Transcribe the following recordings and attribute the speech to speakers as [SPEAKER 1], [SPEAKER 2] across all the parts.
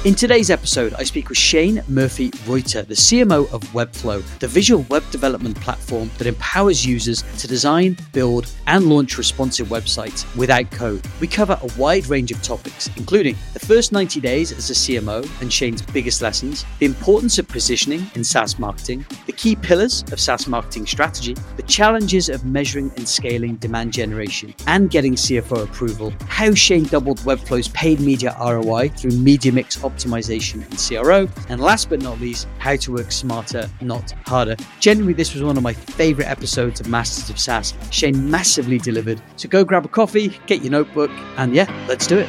[SPEAKER 1] In today's episode, I speak with Shane Murphy-Reuter, the CMO of Webflow, the visual web development platform that empowers users to design, build, and launch responsive websites without code. We cover a wide range of topics, including the first 90 days as a CMO and Shane's biggest lessons, the importance of positioning in SaaS marketing, the key pillars of SaaS marketing strategy, the challenges of measuring and scaling demand generation, and getting CFO approval, how Shane doubled Webflow's paid media ROI through media mix optimization and CRO, and last but not least, how to work smarter, not harder. Genuinely, this was one of my favorite episodes of Masters of SaaS. Shane massively delivered. So go grab a coffee, get your notebook, and yeah, let's do it.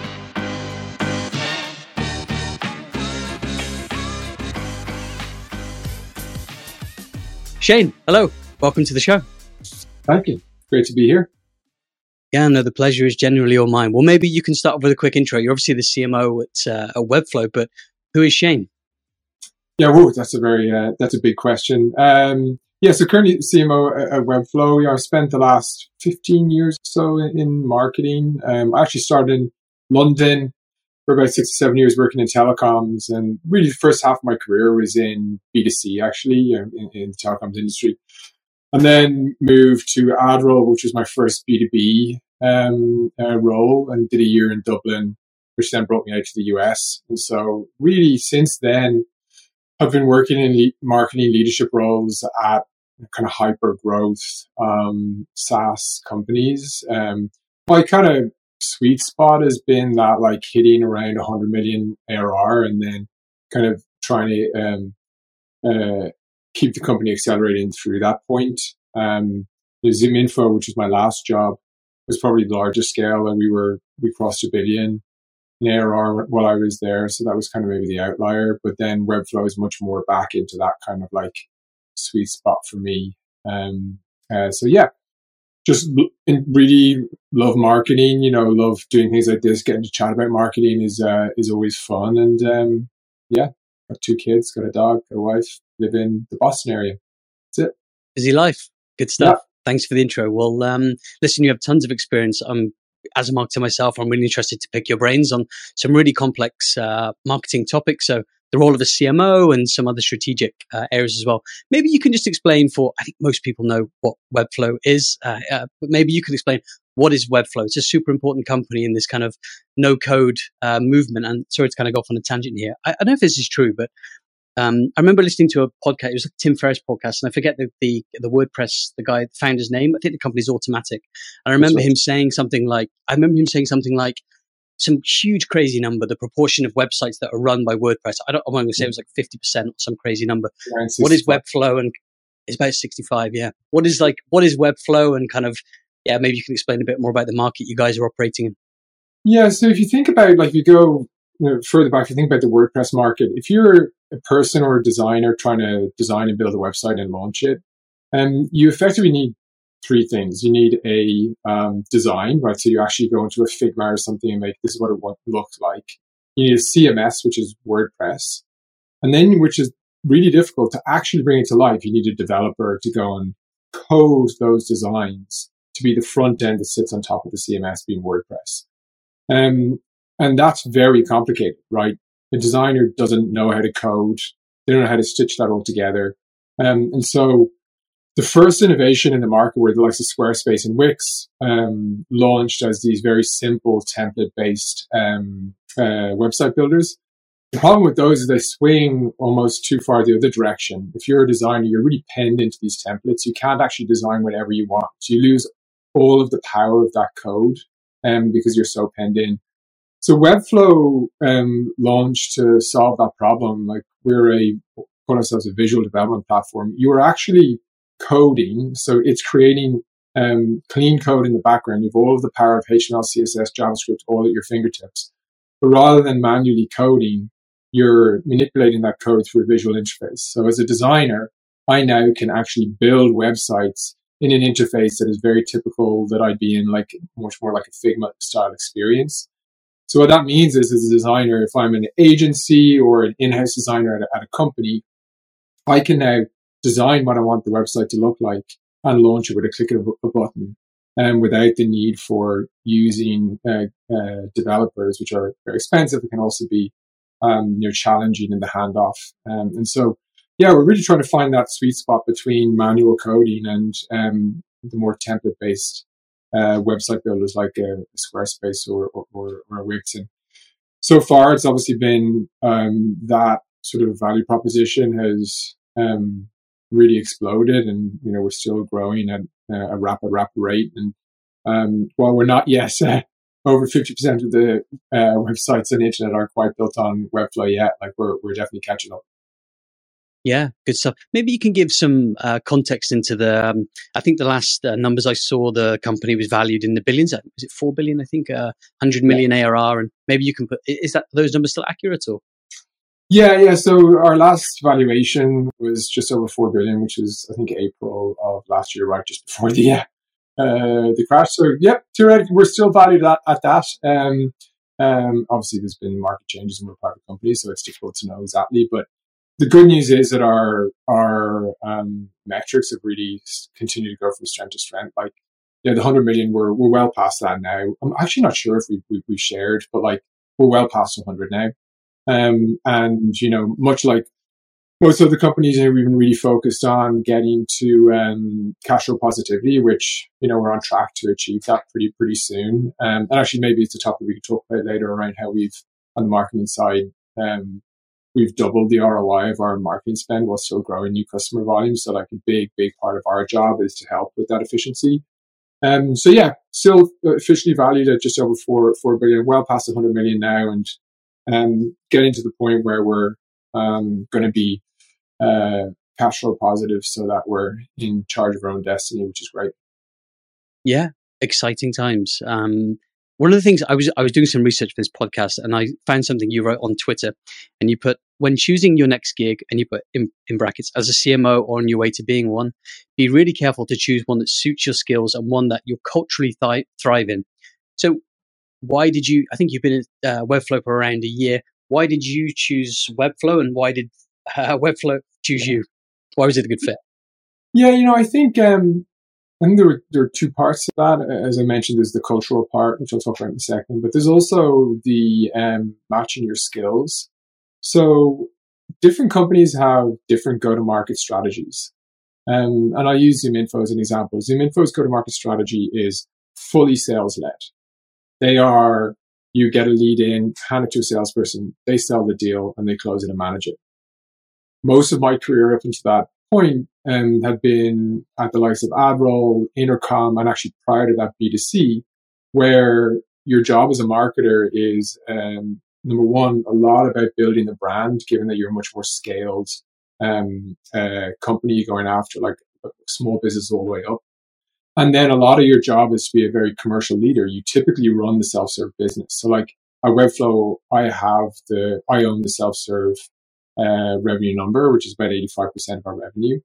[SPEAKER 1] Shane, hello. Welcome to the show.
[SPEAKER 2] Thank you. Great to be here.
[SPEAKER 1] Yeah, no, the pleasure is genuinely all mine. Well, maybe you can start off with a quick intro. You're obviously the CMO at Webflow, but who is Shane?
[SPEAKER 2] Yeah, that's a big question. So currently CMO at Webflow. I've spent the last 15 years or so in marketing. I actually started in London for about 6 to 7 years working in telecoms, and really the first half of my career was in B2C, actually, in the telecoms industry. And then moved to Adroll, which was my first B2B role, and did a year in Dublin, which then brought me out to the US. And so really since then, I've been working in marketing leadership roles at kind of hyper growth SaaS companies. My kind of sweet spot has been that like hitting around 100 million ARR and then kind of trying to keep the company accelerating through that point. The ZoomInfo, which was my last job, was probably the largest scale, and we crossed $1 billion in ARR while I was there. So that was kind of maybe the outlier. But then Webflow is much more back into that kind of like sweet spot for me. Just really love marketing. Love doing things like this. Getting to chat about marketing is always fun. And got 2 kids, got a dog, got a wife, live in the Boston area. That's it.
[SPEAKER 1] Busy life. Good stuff. Yeah. Thanks for the intro. Well, listen, you have tons of experience. As a marketer myself, I'm really interested to pick your brains on some really complex marketing topics. So the role of a CMO and some other strategic areas as well. Maybe you can just explain I think most people know what Webflow is, but maybe you can explain what is Webflow. It's a super important company in this kind of no-code movement. And sorry to kind of go off on a tangent here. I don't know if this is true, but I remember listening to a podcast. It was a Tim Ferriss podcast, and I forget the WordPress, the guy, the founder's name. I think the company's Automatic. And I remember him saying something like, some huge crazy number, the proportion of websites that are run by WordPress. I'm going to say it was like 50% or some crazy number. What is Webflow? And it's about 65. Yeah. What is Webflow? And kind of, maybe you can explain a bit more about the market you guys are operating in.
[SPEAKER 2] Yeah. So if you think about, like, you go further back, if you think about the WordPress market, if you're a person or a designer trying to design and build a website and launch it, you effectively need 3 things. You need a design, right? So you actually go into a Figma or something and make, this is what it looks like. You need a CMS, which is WordPress. And then, which is really difficult to actually bring it to life, you need a developer to go and code those designs to be the front end that sits on top of the CMS, being WordPress. And that's very complicated, right? The designer doesn't know how to code. They don't know how to stitch that all together. And so the first innovation in the market were the likes of Squarespace and Wix launched as these very simple template-based website builders. The problem with those is they swing almost too far the other direction. If you're a designer, you're really penned into these templates. You can't actually design whatever you want. So you lose all of the power of that code because you're so penned in. So Webflow launched to solve that problem. Like, call ourselves a visual development platform. You are actually coding, so it's creating clean code in the background. You have all of the power of HTML, CSS, JavaScript all at your fingertips. But rather than manually coding, you're manipulating that code through a visual interface. So as a designer, I now can actually build websites in an interface that is very typical that I'd be in, like much more like a Figma style experience. So what that means is, as a designer, if I'm an agency or an in-house designer at a company, I can now design what I want the website to look like and launch it with a click of a button, and without the need for using developers, which are very expensive. It can also be challenging in the handoff. And so, yeah, we're really trying to find that sweet spot between manual coding and the more template-based website builders like a Squarespace or a Wix. And so far, it's obviously been that sort of value proposition has really exploded, and we're still growing at a rapid rate. And while we're not yet over 50% of the websites on the internet aren't quite built on Webflow yet, like we're definitely catching up.
[SPEAKER 1] Yeah, good stuff. Maybe you can give some context into the, I think the last numbers I saw, the company was valued in the billions. Was it 4 billion? I think 100 million ARR. And maybe you can those numbers still accurate or?
[SPEAKER 2] Yeah. So our last valuation was just over 4 billion, which is, I think, April of last year, right? Just before the crash. So, yep, theoretically, we're still valued at that. Obviously, there's been market changes and we're a private company, so it's difficult to know exactly. But the good news is that our metrics have really continued to go from strength to strength. Like, the 100 million, we're well past that now. I'm actually not sure if we've shared, but like we're well past 100 now. And much like most of the companies, we've been really focused on getting to cash flow positivity, which we're on track to achieve that pretty soon. And actually, maybe it's a topic we could talk about later around how we've, on the marketing side, we've doubled the ROI of our marketing spend while still growing new customer volumes. So like a big part of our job is to help with that efficiency. So yeah, still officially valued at just over 4 billion, well past 100 million now, and getting to the point where we're going to be cash flow positive so that we're in charge of our own destiny, which is great.
[SPEAKER 1] Yeah, exciting times. One of the things I was doing some research for this podcast, and I found something you wrote on Twitter, and you put, when choosing your next gig, and you put in brackets, as a CMO or on your way to being one, be really careful to choose one that suits your skills and one that you'll culturally thrive in. So why did you, I think you've been at Webflow for around a year. Why did you choose Webflow, and why did Webflow choose you? Why was it a good fit?
[SPEAKER 2] Yeah, I think there are two parts to that. As I mentioned, there's the cultural part, which I'll talk about in a second, but there's also the matching your skills. So different companies have different go-to-market strategies. And I'll use ZoomInfo as an example. ZoomInfo's go-to-market strategy is fully sales-led. They are, you get a lead in, hand it to a salesperson, they sell the deal, and they close it and manage it. Most of my career up until that point had been at the likes of AdRoll, Intercom, and actually prior to that B2C, where your job as a marketer is, number one, a lot about building the brand, given that you're a much more scaled company going after like a small business all the way up. And then a lot of your job is to be a very commercial leader. You typically run the self-serve business. So like at Webflow, I own the self-serve revenue number, which is about 85% of our revenue.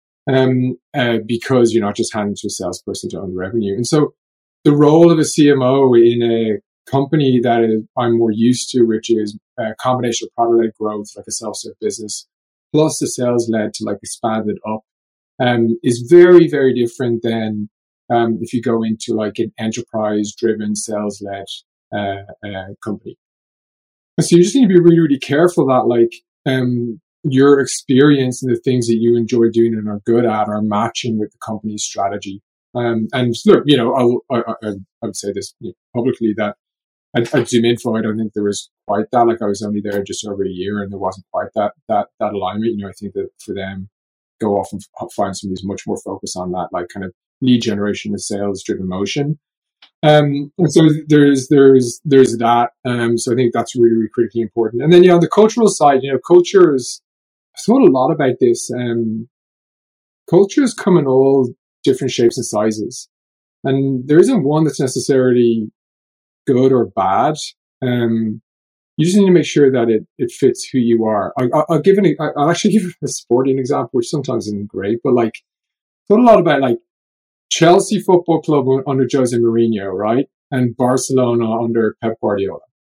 [SPEAKER 2] Because you're not just handing to a salesperson to own the revenue. And so the role of a CMO in a company that I'm more used to, which is a combination of product-led growth, like a self-serve business, plus the sales-led to like expand it up, is very, very different than if you go into like an enterprise-driven sales-led company. So you just need to be really, really careful that like your experience and the things that you enjoy doing and are good at are matching with the company's strategy. And look, I would say this publicly that at ZoomInfo, I don't think there was quite that. Like I was only there just over a year, and there wasn't quite that alignment. I think that for them, go off and find somebody who's much more focused on that, like kind of lead generation and sales driven motion. And so there's that. So I think that's really, really critically important. And then on the cultural side, culture is, I thought a lot about this. Cultures come in all different shapes and sizes, and there isn't one that's necessarily good or bad. You just need to make sure that it fits who you are. I'll actually give a sporting example, which sometimes isn't great, but like thought a lot about like Chelsea Football Club under Jose Mourinho, right, and Barcelona under Pep Guardiola.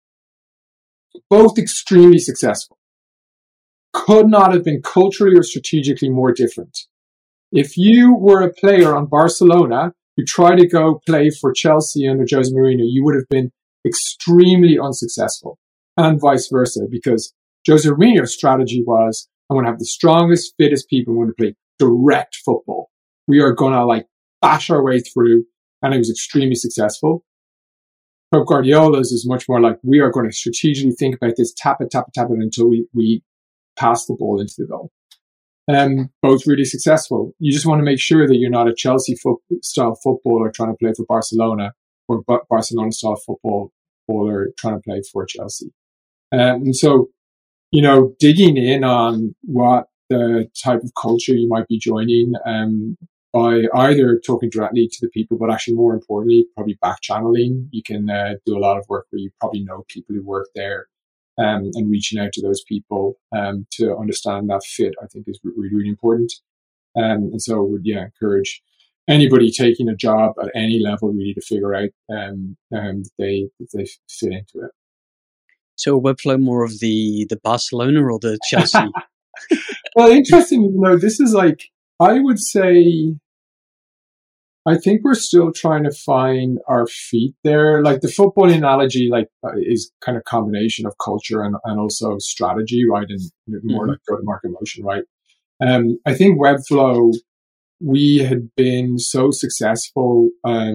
[SPEAKER 2] Both extremely successful. Could not have been culturally or strategically more different. If you were a player on Barcelona who tried to go play for Chelsea under Jose Mourinho, you would have been extremely unsuccessful. and vice versa, because Jose Mourinho's strategy was, I want to have the strongest, fittest people who want to play direct football. We are going to like bash our way through, and it was extremely successful. Pep Guardiola's is much more like, we are going to strategically think about this, tap it until we pass the ball into the goal. Both really successful. You just want to make sure that you're not a Chelsea style footballer trying to play for Barcelona, or Barcelona style footballer trying to play for Chelsea. And so, digging in on what the type of culture you might be joining, by either talking directly to the people, but actually more importantly, probably back channeling. You can do a lot of work where you probably know people who work there, and reaching out to those people to understand that fit, I think, is really, really important. And so I would encourage anybody taking a job at any level really to figure out they fit into it.
[SPEAKER 1] So Webflow more of the Barcelona or the Chelsea?
[SPEAKER 2] Well, interesting. This is like, I would say, I think we're still trying to find our feet there. Like the football analogy, is kind of combination of culture and also strategy, right? And more like go-to-market motion, right? I think Webflow, we had been so successful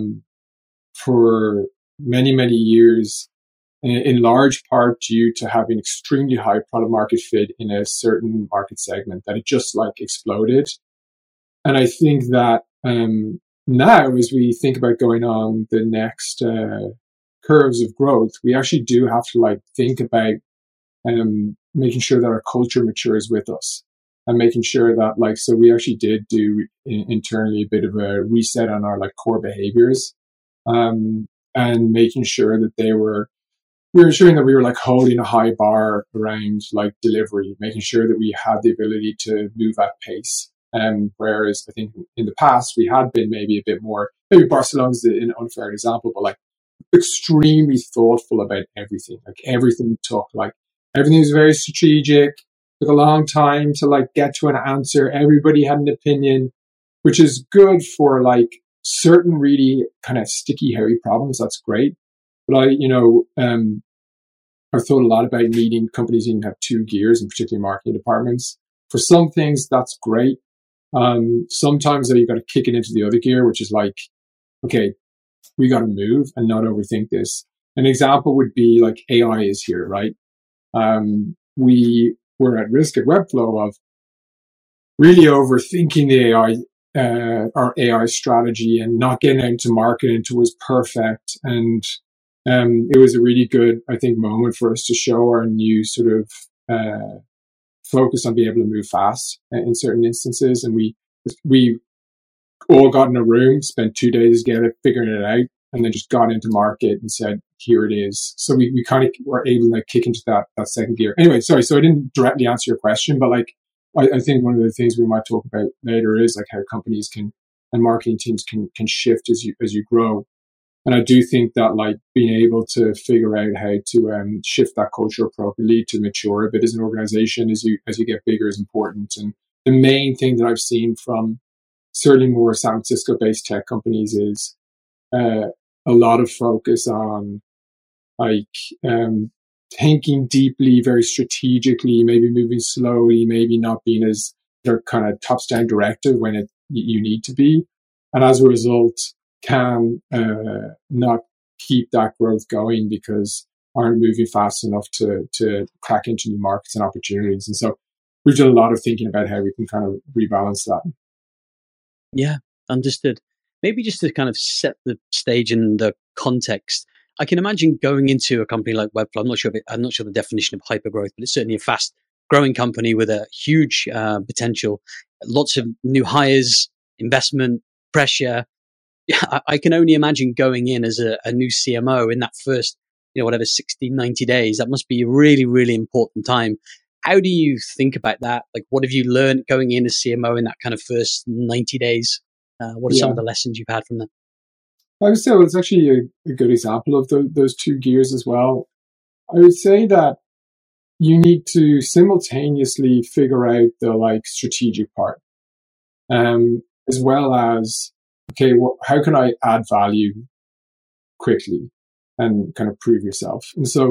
[SPEAKER 2] for many, many years, in large part due to having extremely high product market fit in a certain market segment, that it just like exploded. And I think that now, as we think about going on the next curves of growth, we actually do have to think about making sure that our culture matures with us, and making sure that so we actually did do internally a bit of a reset on our core behaviors, and making sure that we were ensuring that we were holding a high bar around delivery, making sure that we had the ability to move at pace. Whereas I think in the past we had been maybe a bit more, maybe Barcelona's an unfair example, but extremely thoughtful about everything. Everything everything was very strategic, took a long time to get to an answer. Everybody had an opinion, which is good for certain really kind of sticky, hairy problems. That's great. But I've thought a lot about needing companies even have two gears, and particularly marketing departments. For some things, that's great. Sometimes you got to kick it into the other gear, which is okay, we got to move and not overthink this. An example would be AI is here, right? We were at risk at Webflow of really overthinking the AI, our AI strategy, and not getting out to market until it was perfect. And it was a really good, I think, moment for us to show our new sort of focus on being able to move fast in certain instances. And we all got in a room, spent 2 days together figuring it out, and then just got into market and said, here it is. So we kind of were able to kick into that second gear. Anyway, sorry, so I didn't directly answer your question, but I think one of the things we might talk about later is how companies and marketing teams can shift as you grow. And I do think that being able to figure out how to shift that culture appropriately to mature a bit as an organization as you get bigger is important. And the main thing that I've seen from certainly more San Francisco based tech companies is a lot of focus on thinking deeply, very strategically, maybe moving slowly, maybe not being as kind of tops down directive when you need to be. And as a result, can not keep that growth going because aren't moving fast enough to crack into new markets and opportunities. And so we've done a lot of thinking about how we can kind of rebalance that.
[SPEAKER 1] Yeah, understood. Maybe just to kind of set the stage and the context, I can imagine going into a company like Webflow. I'm not sure the definition of hypergrowth, but it's certainly a fast growing company with a huge potential, lots of new hires, investment, pressure. I can only imagine going in as a new CMO in that first, 60, 90 days. That must be a really, really important time. How do you think about that? What have you learned going in as CMO in that kind of first 90 days? What are some of the lessons you've had from that?
[SPEAKER 2] I would say it's actually a good example of those two gears as well. I would say that you need to simultaneously figure out the strategic part, as well as, okay, how can I add value quickly and kind of prove yourself? And so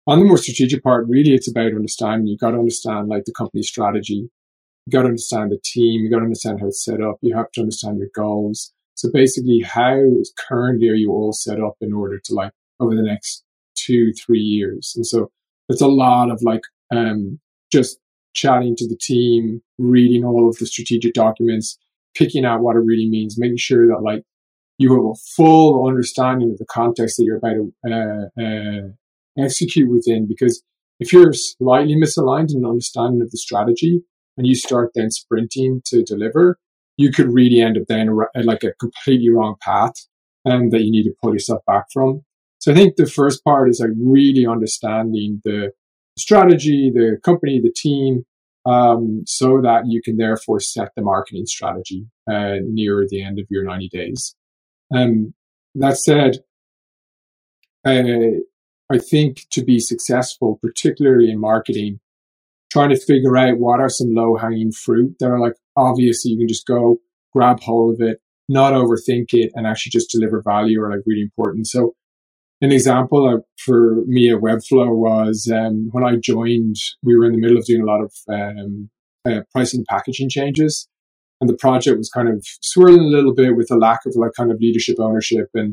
[SPEAKER 2] On the more strategic part, really, it's about understanding. You've got to understand like the company strategy. You got to understand the team. You got to understand how it's set up. You have to understand your goals. So basically, how currently are you all set up in order to like over the next 2-3 years? And so it's a lot of like just chatting to the team, reading all of the strategic documents, picking out what it really means, making sure that like you have a full understanding of the context that you're about to execute within. Because if you're slightly misaligned in understanding of the strategy and you start then sprinting to deliver, you could really end up then like a completely wrong path that you need to pull yourself back from. So I think the first part is like really understanding the strategy, the company, the team, so that you can therefore set the marketing strategy near the end of your 90 days. That said, I think to be successful, particularly in marketing, trying to figure out what are some low-hanging fruit that are like obvious, you can just go grab hold of it, not overthink it, and actually just deliver value are like really important. So an example for me at Webflow was when I joined, we were in the middle of doing a lot of pricing and packaging changes, and the project was kind of swirling a little bit with a lack of like kind of leadership ownership and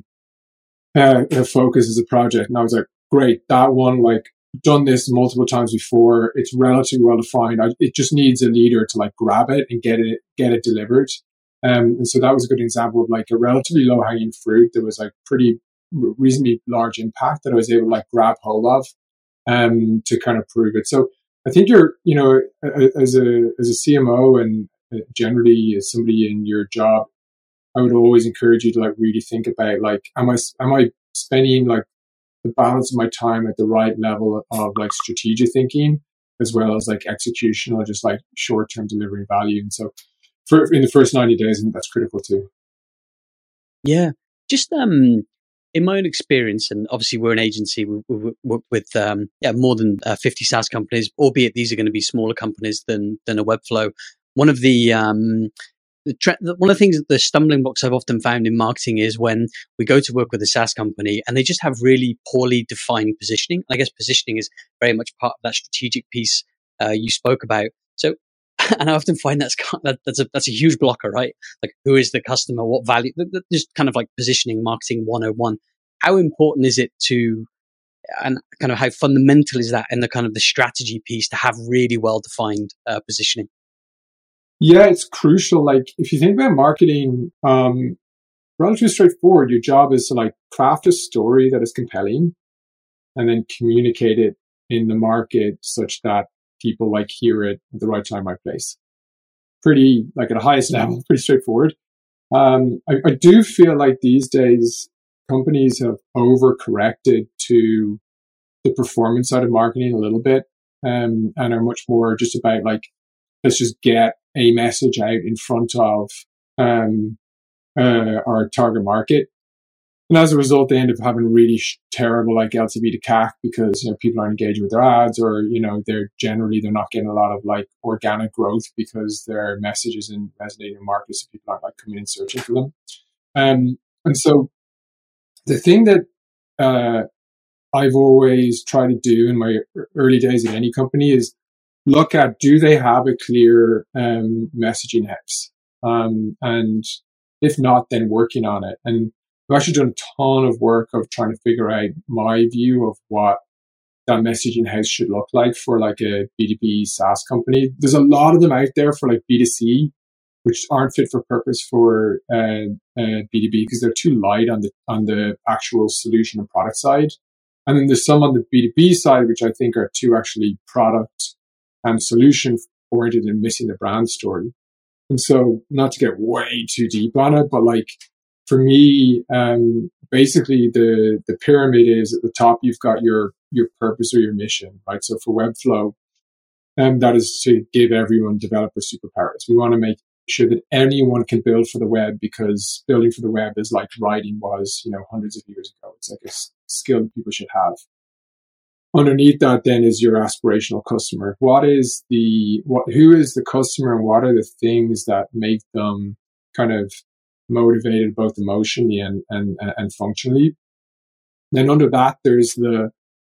[SPEAKER 2] focus as a project. And I was like, great, that one, like done this multiple times before. It's relatively well defined. It just needs a leader to like grab it and get it delivered. And so that was a good example of like a relatively low hanging fruit that was like pretty reasonably large impact that I was able to like grab hold of to kind of prove it. So I think you're, as a CMO and generally as somebody in your job, I would always encourage you to like really think about like, am I spending like the balance of my time at the right level of like strategic thinking as well as like execution or just like short-term delivery value. And so in the first 90 days, I think that's critical too.
[SPEAKER 1] Yeah. Just in my own experience, and obviously we're an agency, we work with more than 50 SaaS companies, albeit these are going to be smaller companies than a Webflow. One of the things, the stumbling blocks I've often found in marketing is when we go to work with a SaaS company and they just have really poorly defined positioning. I guess positioning is very much part of that strategic piece you spoke about. So, and I often find that's a huge blocker, right? Like, who is the customer? What value? Just kind of like positioning, marketing 101. How important is it and kind of how fundamental is that in the kind of the strategy piece to have really well defined positioning?
[SPEAKER 2] Yeah, it's crucial. Like if you think about marketing, relatively straightforward. Your job is to like craft a story that is compelling and then communicate it in the market such that people like hear it at the right time, right place. Pretty like at the highest level, pretty straightforward. I do feel like these days companies have overcorrected to the performance side of marketing a little bit, and are much more just about like, let's just get a message out in front of our target market. And as a result, they end up having really terrible like LTV to CAC because people aren't engaging with their ads, or they're not getting a lot of like organic growth because their message isn't resonating in markets, so people aren't like coming in searching for them. And so the thing that I've always tried to do in my early days at any company is look at, do they have a clear messaging house? And if not, then working on it. And I've actually done a ton of work of trying to figure out my view of what that messaging house should look like for like a B2B SaaS company. There's a lot of them out there for like B2C, which aren't fit for purpose for B2B because they're too light on the actual solution and product side. And then there's some on the B2B side, which I think are too actually product and solution oriented and missing the brand story. And so not to get way too deep on it, but like for me, basically the pyramid is at the top, you've got your purpose or your mission, right? So for Webflow, that is to give everyone developer superpowers. We want to make sure that anyone can build for the web, because building for the web is like writing was, hundreds of years ago. It's like a skill that people should have. Underneath that then is your aspirational customer. Who is the customer, and what are the things that make them kind of motivated both emotionally and functionally? Then under that, there's the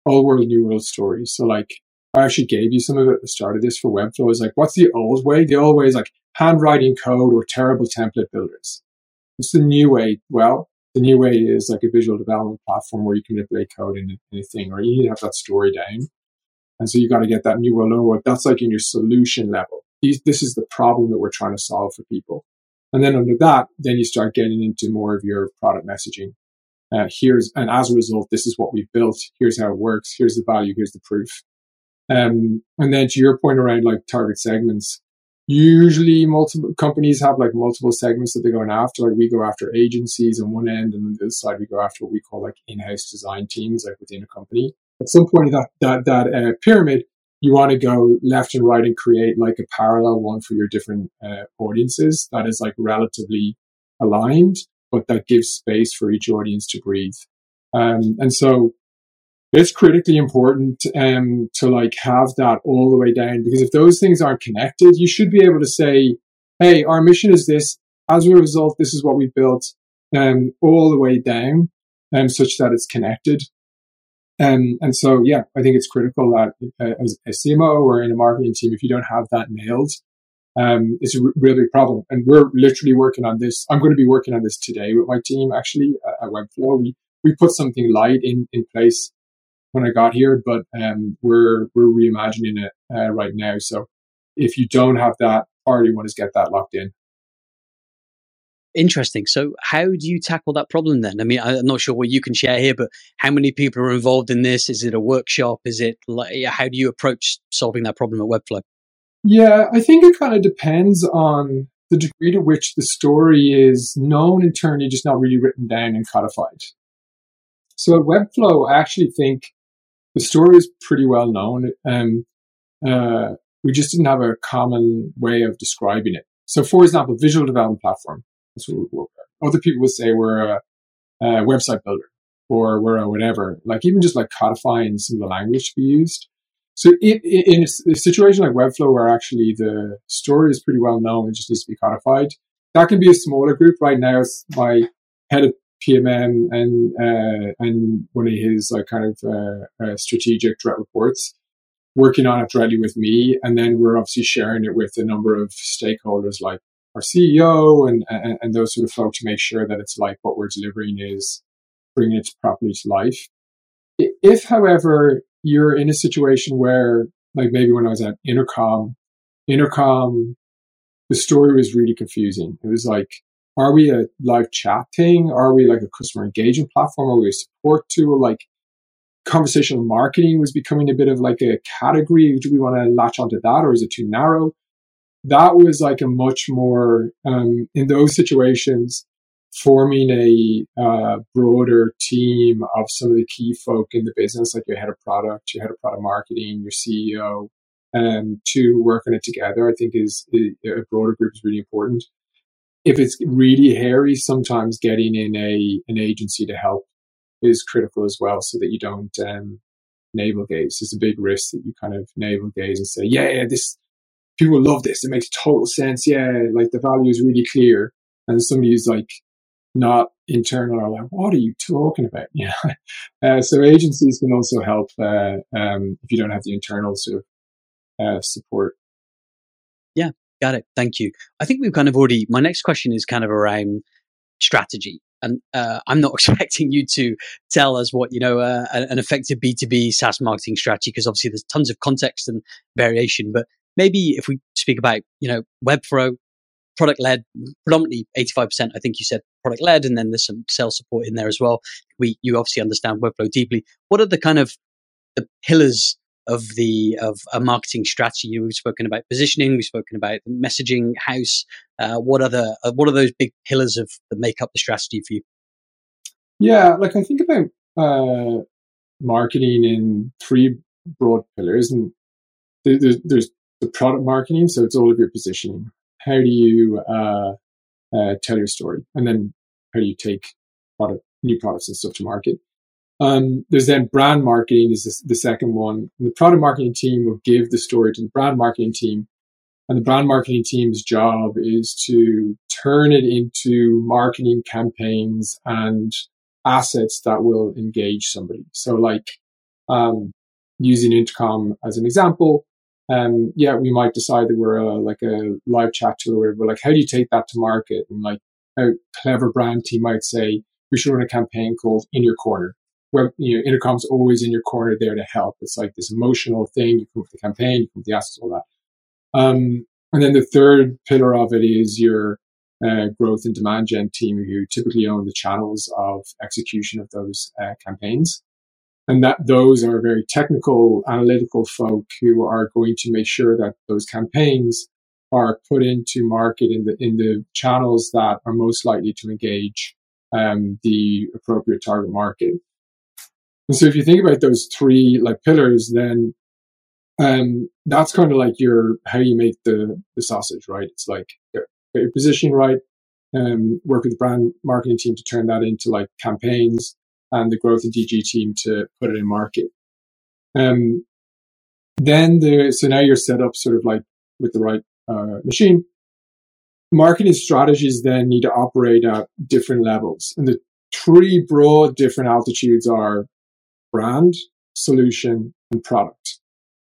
[SPEAKER 2] old world, new world stories. So like, I actually gave you some of it at the start of this for Webflow. Is like, what's the old way? The old way is like handwriting code or terrible template builders. It's the new way. Well, the new way is like a visual development platform where you can manipulate code in a thing, or you need to have that story down. And so you got to get that new world, old world. That's like in your solution level. This is the problem that we're trying to solve for people. And then under that, then you start getting into more of your product messaging. And as a result, this is what we've built. Here's how it works. Here's the value. Here's the proof. And then to your point around like target segments, usually multiple companies have like multiple segments that they're going after. Like we go after agencies on one end, and on the other side we go after what we call like in-house design teams, like within a company. At some point of that pyramid, you want to go left and right and create like a parallel one for your different audiences that is like relatively aligned, but that gives space for each audience to breathe. And so it's critically important to like have that all the way down, because if those things aren't connected, you should be able to say, hey, our mission is this. As a result, this is what we built, all the way down, such that it's connected. And so, yeah, I think it's critical that as a CMO or in a marketing team, if you don't have that nailed, it's a really big problem. And we're literally working on this. I'm going to be working on this today with my team, actually, at Webflow. We put something light in place when I got here, but we're reimagining it right now. So if you don't have that, already want to get that locked in.
[SPEAKER 1] Interesting. So how do you tackle that problem then? I mean, I'm not sure what you can share here, but how many people are involved in this? Is it a workshop? Is it like, how do you approach solving that problem at Webflow?
[SPEAKER 2] Yeah, I think it kind of depends on the degree to which the story is known internally, just not really written down and codified. So at Webflow, I actually think the story is pretty well known. We just didn't have a common way of describing it. So for example, visual development platform. That's what other people would say we're a website builder, or we're a whatever, like even just like codifying some of the language to be used. So in a situation like Webflow, where actually the story is pretty well known, it just needs to be codified, that can be a smaller group. Right now, it's my head of PMM and one of his like kind of strategic direct reports working on it directly with me. And then we're obviously sharing it with a number of stakeholders like our CEO and those sort of folk to make sure that it's like what we're delivering is bringing it properly to life. If, however, you're in a situation where, like maybe when I was at Intercom, the story was really confusing. It was like, are we a live chat thing? Are we like a customer engagement platform? Are we a support tool? Like conversational marketing was becoming a bit of like a category. Do we want to latch onto that, or is it too narrow? That was like a much more, in those situations, forming a broader team of some of the key folk in the business, like your head of product, your head of product marketing, your CEO, to work on it together, I think is a broader group is really important. If it's really hairy, sometimes getting in an agency to help is critical as well, so that you don't navel gaze. There's a big risk that you kind of navel gaze and say, yeah, this people love this. It makes total sense. Yeah, like the value is really clear. And somebody who's like not internal are like, what are you talking about? Yeah. So agencies can also help if you don't have the internal sort of support.
[SPEAKER 1] Yeah, got it. Thank you. I think we've kind of already, my next question is kind of around strategy. And I'm not expecting you to tell us what, an effective B2B SaaS marketing strategy, because obviously there's tons of context and variation. But maybe if we speak about, Webflow, product-led, predominantly 85%, I think you said product-led, and then there's some sales support in there as well. You obviously understand Webflow deeply. What are the kind of the pillars of a marketing strategy? We've spoken about positioning, we've spoken about messaging house. What are those big pillars that make up the strategy for you?
[SPEAKER 2] Yeah, like I think about marketing in three broad pillars, and there's the product marketing, so it's all of your positioning. How do you tell your story, and then how do you take new products and stuff to market? There's then brand marketing is the second one. And the product marketing team will give the story to the brand marketing team, and the brand marketing team's job is to turn it into marketing campaigns and assets that will engage somebody. So like Using Intercom as an example, we might decide that we're like a live chat tool, where we're like, how do you take that to market? And like a clever brand team might say, we should run a campaign called In Your Corner, where Intercom's always in your corner there to help. It's like this emotional thing. You come with the campaign, you come with the assets, all that. And then the third pillar of it is your growth and demand gen team, who typically own the channels of execution of those campaigns. And that those are very technical, analytical folk who are going to make sure that those campaigns are put into market in the channels that are most likely to engage the appropriate target market. And so if you think about those three like pillars, then that's kind of like how you make the sausage, right? It's like get your positioning right, work with the brand marketing team to turn that into like campaigns, and the growth and DG team to put it in market. So now you're set up sort of like with the right machine. Marketing strategies then need to operate at different levels. And the three broad different altitudes are brand, solution, and product.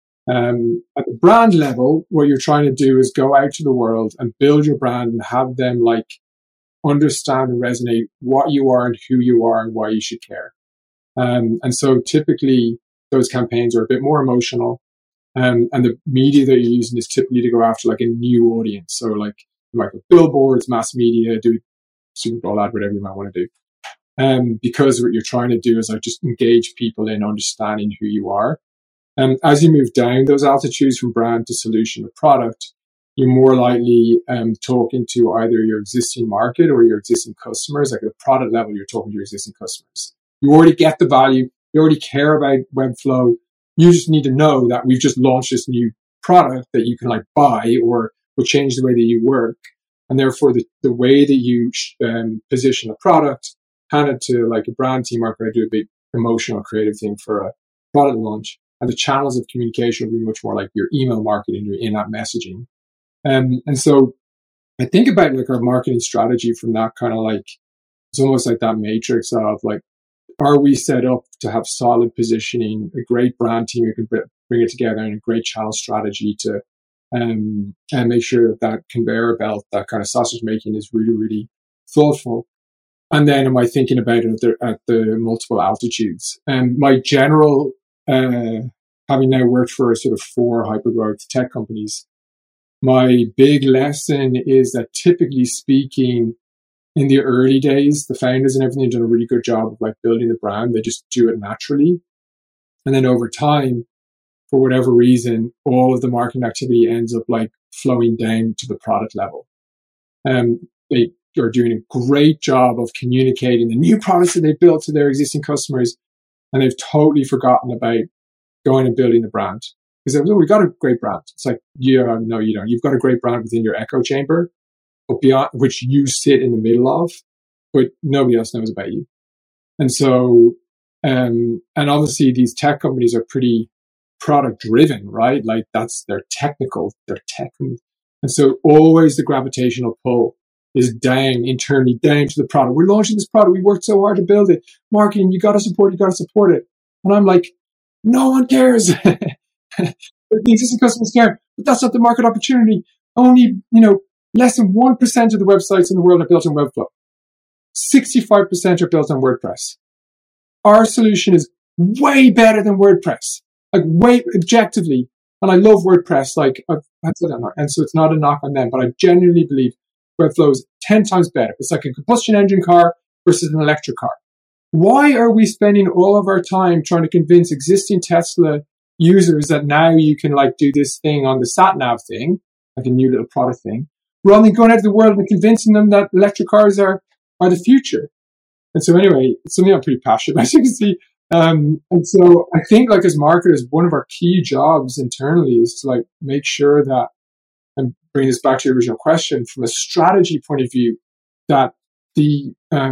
[SPEAKER 2] At the brand level, what you're trying to do is go out to the world and build your brand and have them like understand and resonate what you are and who you are and why you should care. And so typically those campaigns are a bit more emotional. And the media that you're using is typically to go after like a new audience. So like you might go billboards, mass media, do Super Bowl ad, whatever you might want to do. Because what you're trying to do is like just engage people in understanding who you are. And as you move down those altitudes from brand to solution to product, you're more likely talking to either your existing market or your existing customers. Like at the product level, you're talking to your existing customers. You already get the value. You already care about Webflow. You just need to know that we've just launched this new product that you can like buy or will change the way that you work. And therefore, the way that you position a product, hand it to like a brand team are going to do a big emotional creative thing for a product launch. And the channels of communication will be much more like your email marketing, your in-app messaging. And so I think about like our marketing strategy from that kind of like, it's almost like that matrix of like, are we set up to have solid positioning, a great brand team who can bring it together, and a great channel strategy to and make sure that conveyor belt, that kind of sausage making is really, really thoughtful. And then am I thinking about it at the multiple altitudes? And my general, having now worked for sort of 4 hypergrowth tech companies, my big lesson is that typically speaking, in the early days, the founders and everything have done a really good job of like building the brand. They just do it naturally. And then over time, for whatever reason, all of the marketing activity ends up like flowing down to the product level. They are doing a great job of communicating the new products that they built to their existing customers. And they've totally forgotten about going and building the brand. Because we got a great brand. It's like, yeah, no, you don't. You've got a great brand within your echo chamber, but beyond which you sit in the middle of, but nobody else knows about you. And so, and obviously these tech companies are pretty product driven, right? Like they're tech. And so always the gravitational pull is down internally, down to the product. We're launching this product. We worked so hard to build it. Marketing, you got to support it. And I'm like, no one cares. The existing customers care, but that's not the market opportunity. Only, less than 1% of the websites in the world are built on Webflow. 65% are built on WordPress. Our solution is way better than WordPress, like way objectively. And I love WordPress, like I've said that, and so it's not a knock on them, but I genuinely believe Webflow is 10 times better. It's like a combustion engine car versus an electric car. Why are we spending all of our time trying to convince existing Tesla users that now you can like do this thing on the sat-nav thing, like a new little product thing, rather than going out to the world and convincing them that electric cars are the future? And so anyway, it's something I'm pretty passionate about, as you can see. And so I think like as marketers, one of our key jobs internally is to like make sure that, and bring this back to your original question, from a strategy point of view, that the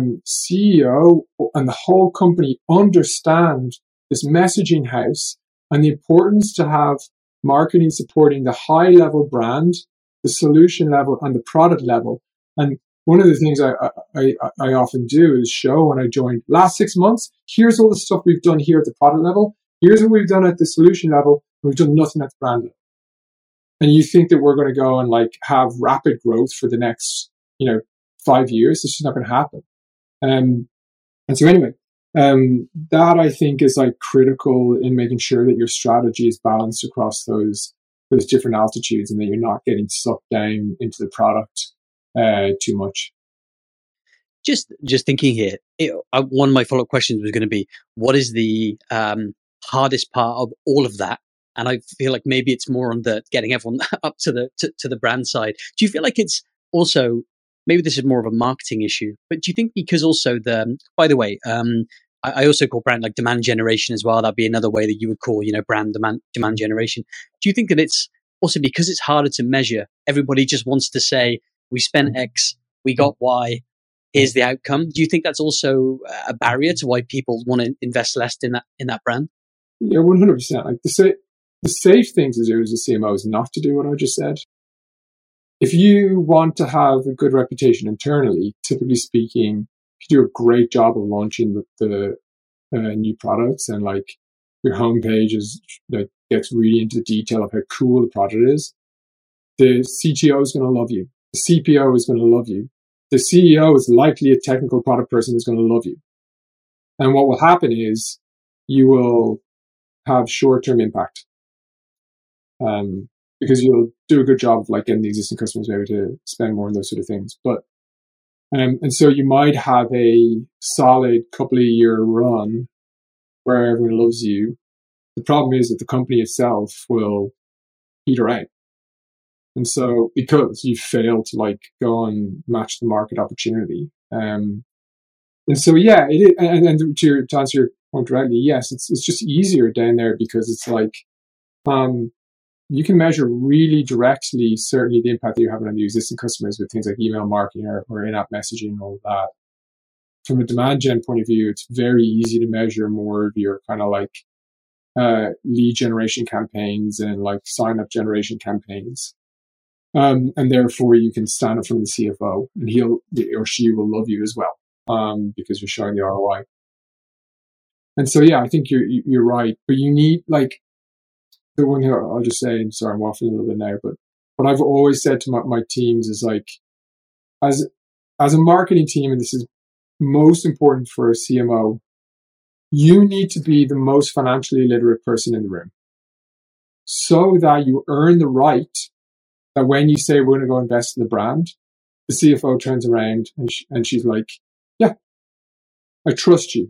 [SPEAKER 2] CEO and the whole company understand this messaging house and the importance to have marketing supporting the high level brand, the solution level, and the product level. And one of the things I often do is show when I joined last 6 months, here's all the stuff we've done here at the product level. Here's what we've done at the solution level. We've done nothing at the brand level. And you think that we're going to go and like have rapid growth for the next, 5 years. It's just not going to happen. And so anyway, that I think is like critical in making sure that your strategy is balanced across those different altitudes and that you're not getting sucked down into the product too much.
[SPEAKER 1] Just thinking here, one of my follow-up questions was going to be, what is the hardest part of all of that? And I feel like maybe it's more on the getting everyone up to the brand side. Do you feel like it's also, maybe this is more of a marketing issue, but do you think because also by the way, I also call brand like demand generation as well. That'd be another way that you would call, brand demand generation. Do you think that it's also because it's harder to measure? Everybody just wants to say, we spent X, we got Y, here's the outcome. Do you think that's also a barrier to why people want to invest less in that brand?
[SPEAKER 2] Yeah, 100%. Like the safe thing to do as a CMO is not to do what I just said. If you want to have a good reputation internally, typically speaking, if you do a great job of launching the new products and like your homepage is like gets really into the detail of how cool the product is, the CTO is going to love you. The CPO is going to love you. The CEO is likely a technical product person who's going to love you. And what will happen is you will have short-term impact. Because you'll do a good job of like getting the existing customers maybe to spend more on those sort of things. But and so you might have a solid couple of year run where everyone loves you. The problem is that the company itself will peter out. And so because you failed to like go and match the market opportunity. And so yeah, it is, and to answer your point directly, yes, it's just easier down there because it's like you can measure really directly, certainly the impact that you're having on the existing customers with things like email marketing or in-app messaging and all of that. From a demand gen point of view, it's very easy to measure more of your kind of like lead generation campaigns and like sign-up generation campaigns. And therefore you can stand up from the CFO and he or she will love you as well because you're showing the ROI. And so, yeah, I think you're right. But you need like, the one thing I'll just say, and sorry, I'm waffling a little bit now, but what I've always said to my teams is like, as a marketing team, and this is most important for a CMO, you need to be the most financially literate person in the room so that you earn the right that when you say we're going to go invest in the brand, the CFO turns around and she's like, yeah, I trust you.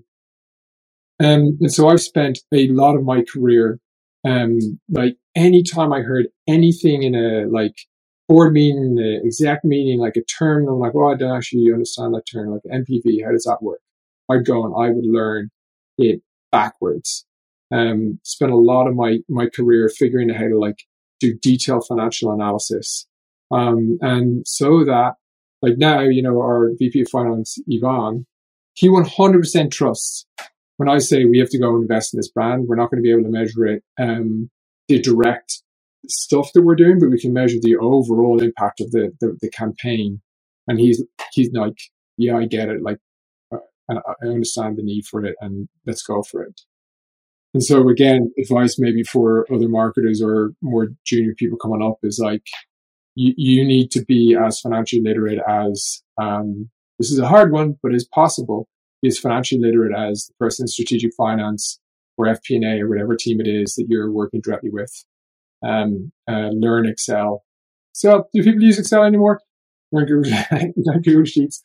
[SPEAKER 2] And so I've spent a lot of my career like anytime I heard anything in a like board meeting, an exec meeting, like a term, I'm like, well, I don't actually understand that term, like NPV, how does that work? I'd go and I would learn it backwards. Spent a lot of my career figuring out how to like do detailed financial analysis. And so that like now, our VP of Finance, Yvonne, he 100% trusts when I say we have to go invest in this brand. We're not going to be able to measure it, the direct stuff that we're doing, but we can measure the overall impact of the campaign. And he's like, yeah, I get it. Like, I understand the need for it, and let's go for it. And so again, advice maybe for other marketers or more junior people coming up is like, you need to be as financially literate as, this is a hard one, but it's possible. Is financially literate as the person in strategic finance or FP&A or whatever team it is that you're working directly with. Learn Excel. So do people use Excel anymore? Google Sheets.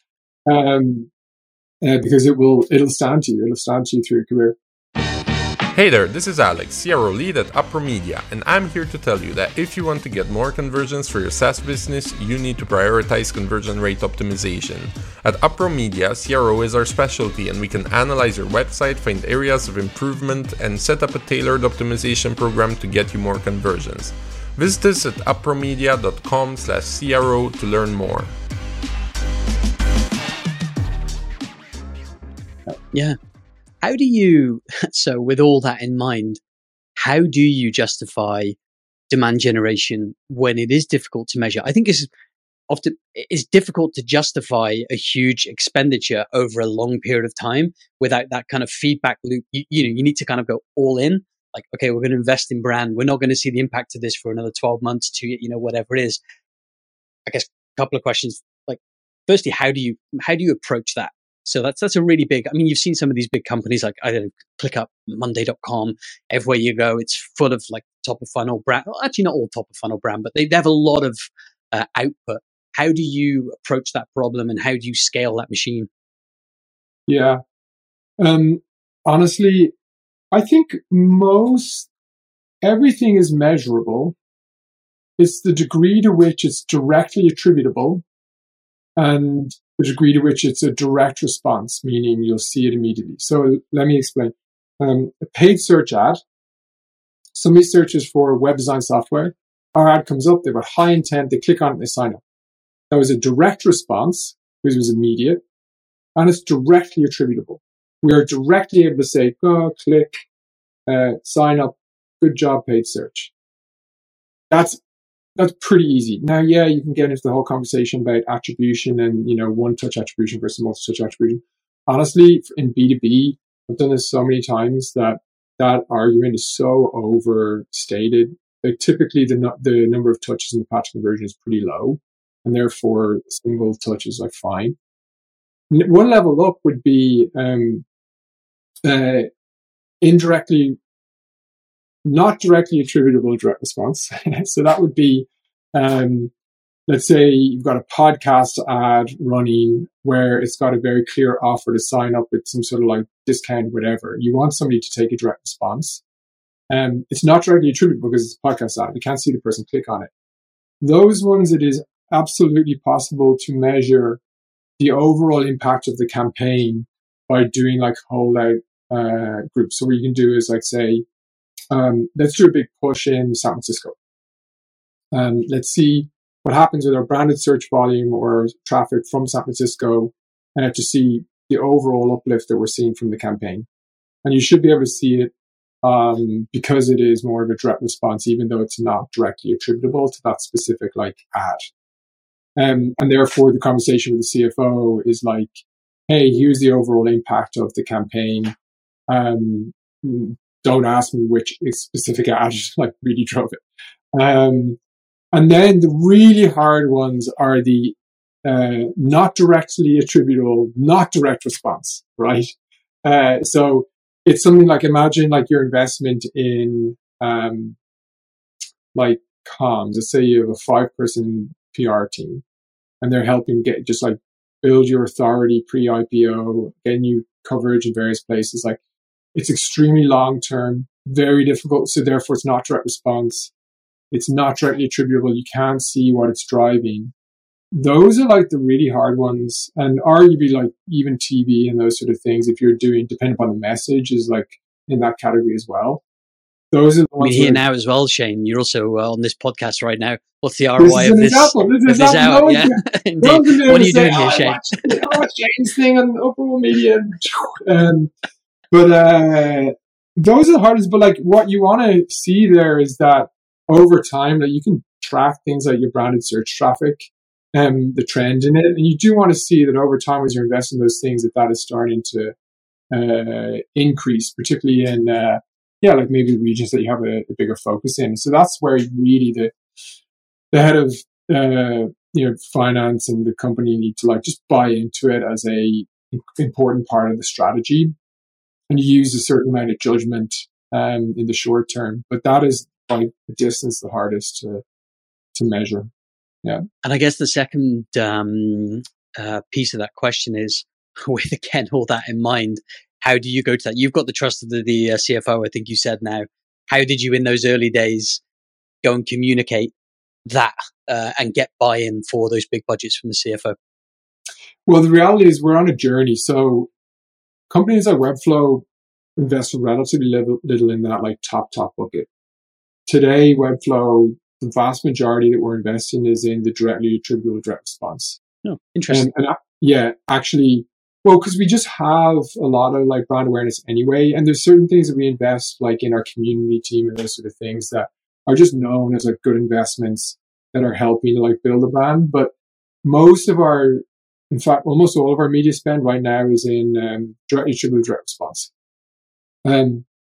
[SPEAKER 2] Because it'll stand to you. It'll stand to you through your career.
[SPEAKER 3] Hey there, this is Alex, CRO lead at Upper Media, and I'm here to tell you that if you want to get more conversions for your SaaS business, you need to prioritize conversion rate optimization. At Upper Media, CRO is our specialty, and we can analyze your website, find areas of improvement, and set up a tailored optimization program to get you more conversions. Visit us at uppermedia.com/CRO to learn more.
[SPEAKER 1] Yeah. How do you, so with all that in mind, how do you justify demand generation when it is difficult to measure? I think it's difficult to justify a huge expenditure over a long period of time without that kind of feedback loop. You need to kind of go all in. like, okay, we're going to invest in brand. We're not going to see the impact of this for another 12 months to, whatever it is. I guess a couple of questions. Like, firstly, how do you approach that? So that's a really big, I mean, you've seen some of these big companies like, I don't know, ClickUp, Monday.com, everywhere you go, it's full of like top of funnel brand. Well, actually not all top of funnel brand, but they have a lot of output. How do you approach that problem and how do you scale that machine?
[SPEAKER 2] Yeah. Honestly, I think everything is measurable. It's the degree to which it's directly attributable and the degree to which it's a direct response, meaning you'll see it immediately. So let me explain. A paid search ad, somebody searches for web design software, our ad comes up, they've got high intent, they click on it, they sign up. That was a direct response, because it was immediate, and it's directly attributable. We are directly able to say, go, click, sign up, good job, paid search. That's pretty easy. Now, yeah, you can get into the whole conversation about attribution and, one-touch attribution versus multi-touch attribution. Honestly, in B2B, I've done this so many times that argument is so overstated. Like, typically, the number of touches in the patch conversion is pretty low, and therefore, single touch is like fine. One level up would be indirectly, not directly attributable direct response. So that would be, let's say you've got a podcast ad running where it's got a very clear offer to sign up with some sort of like discount, whatever. You want somebody to take a direct response. It's not directly attributable because it's a podcast ad. You can't see the person click on it. Those ones, it is absolutely possible to measure the overall impact of the campaign by doing like holdout groups. So what you can do is like say, let's do a big push in San Francisco. Let's see what happens with our branded search volume or traffic from San Francisco to see the overall uplift that we're seeing from the campaign. And you should be able to see it because it is more of a direct response, even though it's not directly attributable to that specific like ad. And therefore, the conversation with the CFO is like, hey, here's the overall impact of the campaign. Don't ask me which specific ad like really drove it. And then the really hard ones are the not directly attributable, not direct response, right? So it's something like, imagine like your investment in like comms. Let's say you have a 5-person PR team and they're helping get just like build your authority pre-IPO, getting you coverage in various places. Like, it's extremely long-term, very difficult. So therefore it's not direct response. It's not directly attributable. You can't see what it's driving. Those are like the really hard ones. And arguably like even TV and those sort of things, if you're doing, depending upon the message, is like in that category as well. Those are the ones.
[SPEAKER 1] We're here now as well, Shane. You're also on this podcast right now. What's the ROI of this?
[SPEAKER 2] This is out.
[SPEAKER 1] Yeah, indeed. What are you doing here, Shane?
[SPEAKER 2] I watched Shane's thing on Oprah Media. But those are the hardest. But like, what you want to see there is that over time, that you can track things like your branded search traffic and the trend in it, and you do want to see that over time, as you're investing in those things, that is starting to increase, particularly in like maybe regions that you have a bigger focus in. So that's where really the head of finance and the company need to like just buy into it as a important part of the strategy, and use a certain amount of judgment in the short term. But that is by a distance the hardest to measure. Yeah.
[SPEAKER 1] And I guess the second piece of that question is, with again all that in mind, how do you go to that? You've got the trust of the CFO, I think you said now. How did you in those early days go and communicate that and get buy-in for those big budgets from the CFO?
[SPEAKER 2] Well, the reality is we're on a journey. So companies like Webflow invest relatively little in that like top bucket. Today, Webflow, the vast majority that we're investing is in the directly attributable direct response.
[SPEAKER 1] Oh, interesting.
[SPEAKER 2] Actually, well, because we just have a lot of like brand awareness anyway, and there's certain things that we invest like in our community team and those sort of things that are just known as like good investments that are helping to like build a brand. But almost all of our media spend right now is in directly attributable direct response.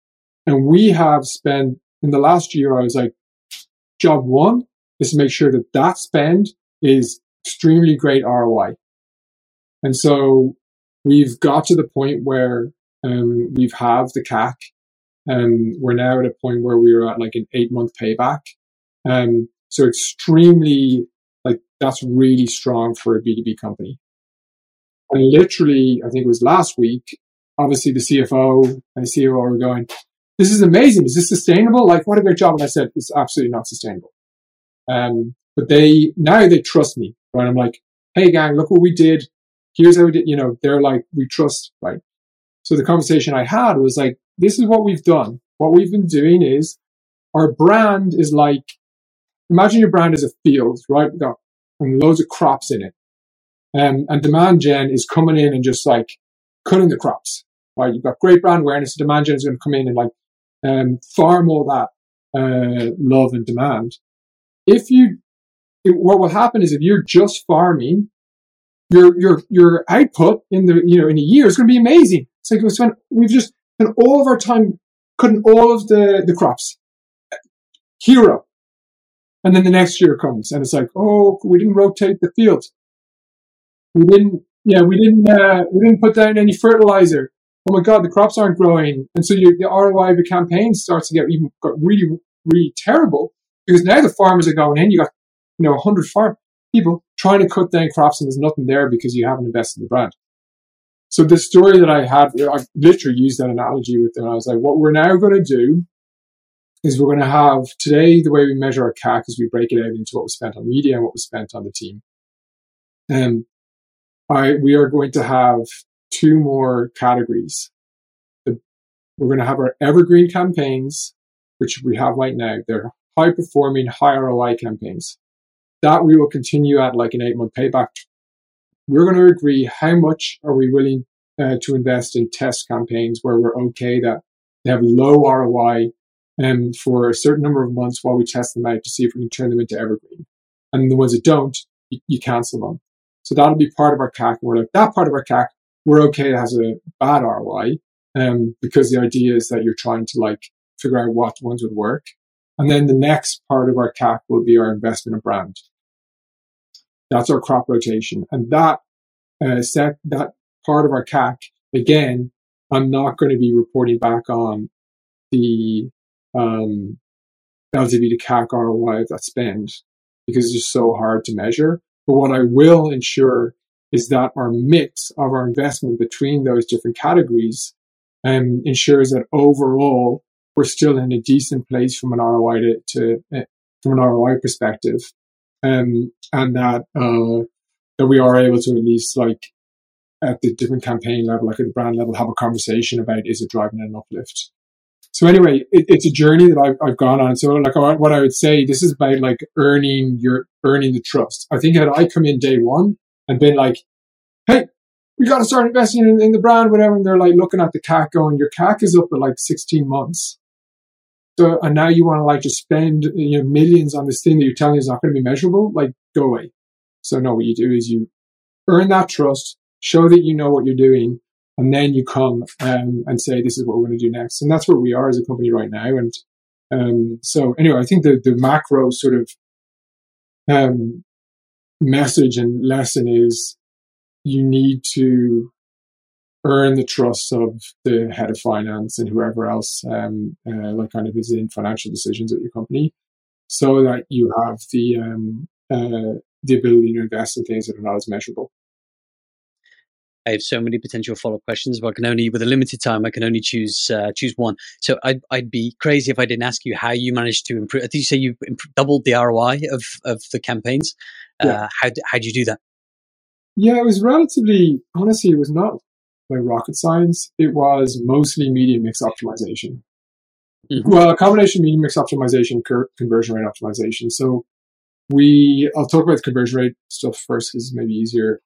[SPEAKER 2] And we have spent, in the last year, I was like, job one is to make sure that that spend is extremely great ROI. And so we've got to the point where we've halved the CAC. We're now at a point where we're at like an 8-month payback. So extremely, like, that's really strong for a B2B company. And literally, I think it was last week, obviously the CFO and the CEO were going, this is amazing. Is this sustainable? Like, what a great job. And I said, it's absolutely not sustainable. But now they trust me, right? I'm like, hey gang, look what we did. Here's how we did, they're like, we trust, right? So the conversation I had was like, this is what we've done. What we've been doing is our brand is like, imagine your brand is a field, right? We've got loads of crops in it. And demand gen is coming in and just like cutting the crops, right? You've got great brand awareness. Demand gen is going to come in and like farm all that love and demand. What will happen is if you're just farming, your output in a year is going to be amazing. It's like we've just spent all of our time cutting all of the crops. Hero. And then the next year comes and it's like, oh, we didn't rotate the field. We didn't put down any fertilizer. Oh my God, the crops aren't growing. And so the ROI of the campaign starts to get really, really terrible because now the farmers are going in. You got, 100 farm people trying to cut down crops and there's nothing there because you haven't invested in the brand. So the story that I had, I literally used that analogy with them. I was like, what we're now going to do is we're going to have today, the way we measure our CAC is we break it out into what was spent on media and what was spent on the team. We are going to have 2 more categories. We're going to have our evergreen campaigns, which we have right now. They're high performing, high ROI campaigns. That we will continue at like an 8-month payback. We're going to agree how much are we willing to invest in test campaigns where we're okay that they have low ROI for a certain number of months while we test them out to see if we can turn them into evergreen. And the ones that don't, you cancel them. So that'll be part of our CAC. And we're like, that part of our CAC, we're okay. It has a bad ROI because the idea is that you're trying to like figure out what ones would work. And then the next part of our CAC will be our investment in brand. That's our crop rotation. And that part of our CAC, again, I'm not going to be reporting back on the LTV to CAC ROI of that spend because it's just so hard to measure. But what I will ensure is that our mix of our investment between those different categories ensures that overall we're still in a decent place from an ROI from an ROI perspective, and that we are able to at least like at the different campaign level, like at the brand level, have a conversation about is it driving an uplift. So anyway, it's a journey that I've gone on. So like what I would say, this is about like earning the trust. I think had I come in day one and been like, hey, we got to start investing in the brand, whatever. And they're like looking at the CAC going, your CAC is up at like 16 months. So, and now you want to like just spend millions on this thing that you're telling is not going to be measurable, like go away. So no, what you do is you earn that trust, show that you know what you're doing, and then you come and say, this is what we're going to do next. And that's where we are as a company right now. And so anyway, I think the macro sort of message and lesson is you need to earn the trust of the head of finance and whoever else like kind of is in financial decisions at your company so that you have the ability to invest in things that are not as measurable.
[SPEAKER 1] I have so many potential follow-up questions, but with a limited time, I can only choose one. So I'd be crazy if I didn't ask you how you managed to improve. I think you say you doubled the ROI of the campaigns. Yeah. How'd you do that?
[SPEAKER 2] Yeah, it was honestly, it was not like rocket science. It was mostly media mix optimization. Mm-hmm. Well, a combination of media mix optimization, conversion rate optimization. So I'll talk about the conversion rate stuff first because it's maybe easier.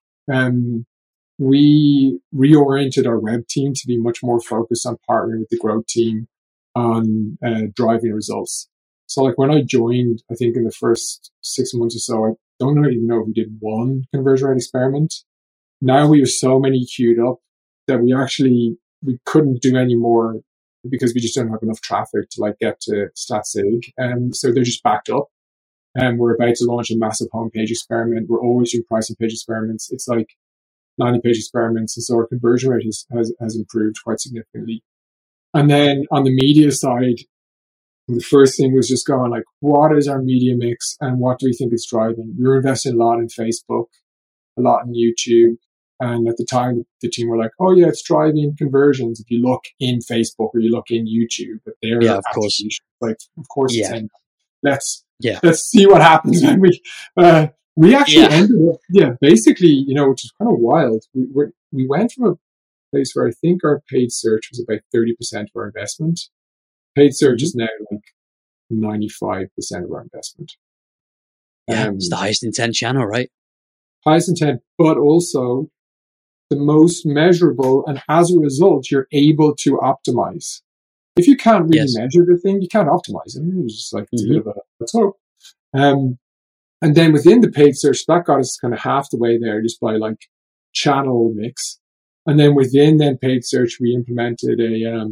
[SPEAKER 2] We reoriented our web team to be much more focused on partnering with the growth team on driving results. So like when I joined, I think in the first 6 months or so, I don't even know if we did one conversion rate experiment. Now we have so many queued up that we couldn't do any more because we just don't have enough traffic to like get to StatSig. So they're just backed up. And we're about to launch a massive homepage experiment. We're always doing pricing page experiments. It's like landing page experiments. And so our conversion rate has improved quite significantly. And then on the media side, the first thing was just going like, what is our media mix and what do we think it's driving? We were investing a lot in Facebook, a lot in YouTube. And at the time, the team were like, oh yeah, it's driving conversions. If you look in Facebook or you look in YouTube, but they're
[SPEAKER 1] of course.
[SPEAKER 2] Like, of course,
[SPEAKER 1] yeah.
[SPEAKER 2] Let's see what happens when we actually ended up, basically, which is kind of wild. We went from a place where I think our paid search was about 30% of our investment. Paid search is now like 95% of our investment.
[SPEAKER 1] It's the highest intent channel, right?
[SPEAKER 2] Highest intent, but also the most measurable. And as a result, you're able to optimize. If you can't really measure the thing, you can't optimize it. It's just like it's a bit of let's hope. And then within the paid search, that got us kind of half the way there just by like channel mix. And then within paid search, we implemented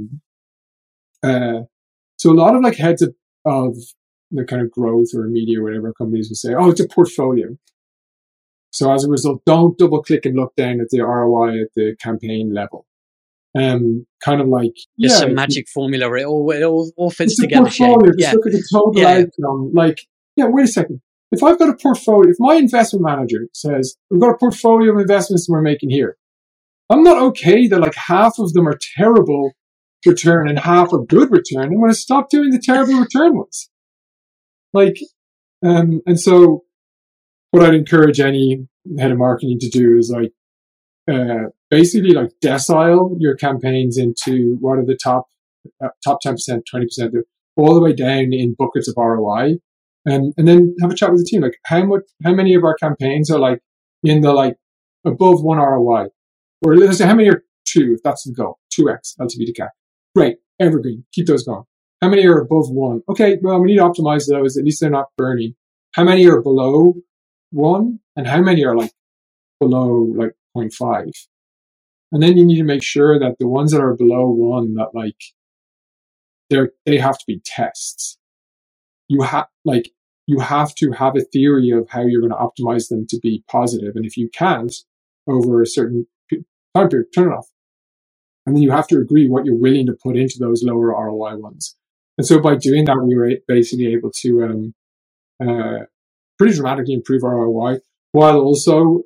[SPEAKER 2] so a lot of like heads of the kind of growth or media or whatever companies will say, oh, it's a portfolio. So as a result, don't double click and look down at the ROI at the campaign level. Kind of like
[SPEAKER 1] it's a magic formula where it all fits together.
[SPEAKER 2] Portfolio. Just look at the total outcome. Like, wait a second. If I've got a portfolio, if my investment manager says we've got a portfolio of investments we're making here, I'm not okay that like half of them are terrible return and half are good return. I'm going to stop doing the terrible return ones. Like, and so what I'd encourage any head of marketing to do is like, basically like decile your campaigns into what are the top 10%, 20%, all the way down in buckets of ROI. And then have a chat with the team. Like how many of our campaigns are like in the like above 1 ROI? Or let's say how many are 2, if that's the goal, 2x LTV to CAC. Great, evergreen, keep those going. How many are above 1? Okay, well, we need to optimize those. At least they're not burning. How many are below 1? And how many are like below like 0.5? And then you need to make sure that the ones that are below 1, that like they have to be tests. You have to have a theory of how you're going to optimize them to be positive. And if you can't over a certain time period, turn it off. And then you have to agree what you're willing to put into those lower ROI ones. And so by doing that, we were basically able to pretty dramatically improve our ROI while also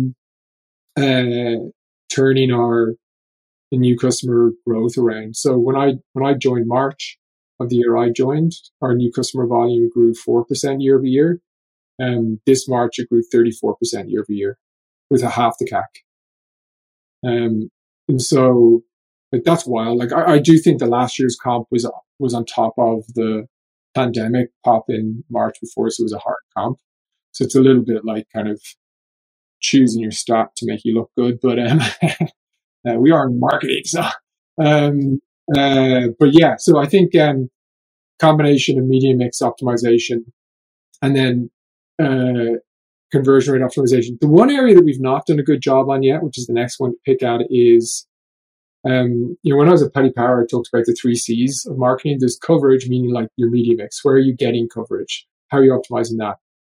[SPEAKER 2] turning our new customer growth around. So when I joined March of the year I joined, our new customer volume grew 4% year over year. And this March it grew 34% year over year with a half the CAC. And so like that's wild. Like I do think the last year's comp was on top of the pandemic pop in March before, so it was a hard comp. So it's a little bit like kind of choosing your stat to make you look good, but we are in marketing, so but yeah. So I think combination of media mix optimization and then conversion rate optimization. The one area that we've not done a good job on yet, which is the next one to pick at, is when I was at Paddy Power, I talked about the 3 C's of marketing. There's coverage, meaning like your media mix. Where are you getting coverage? How are you optimizing that?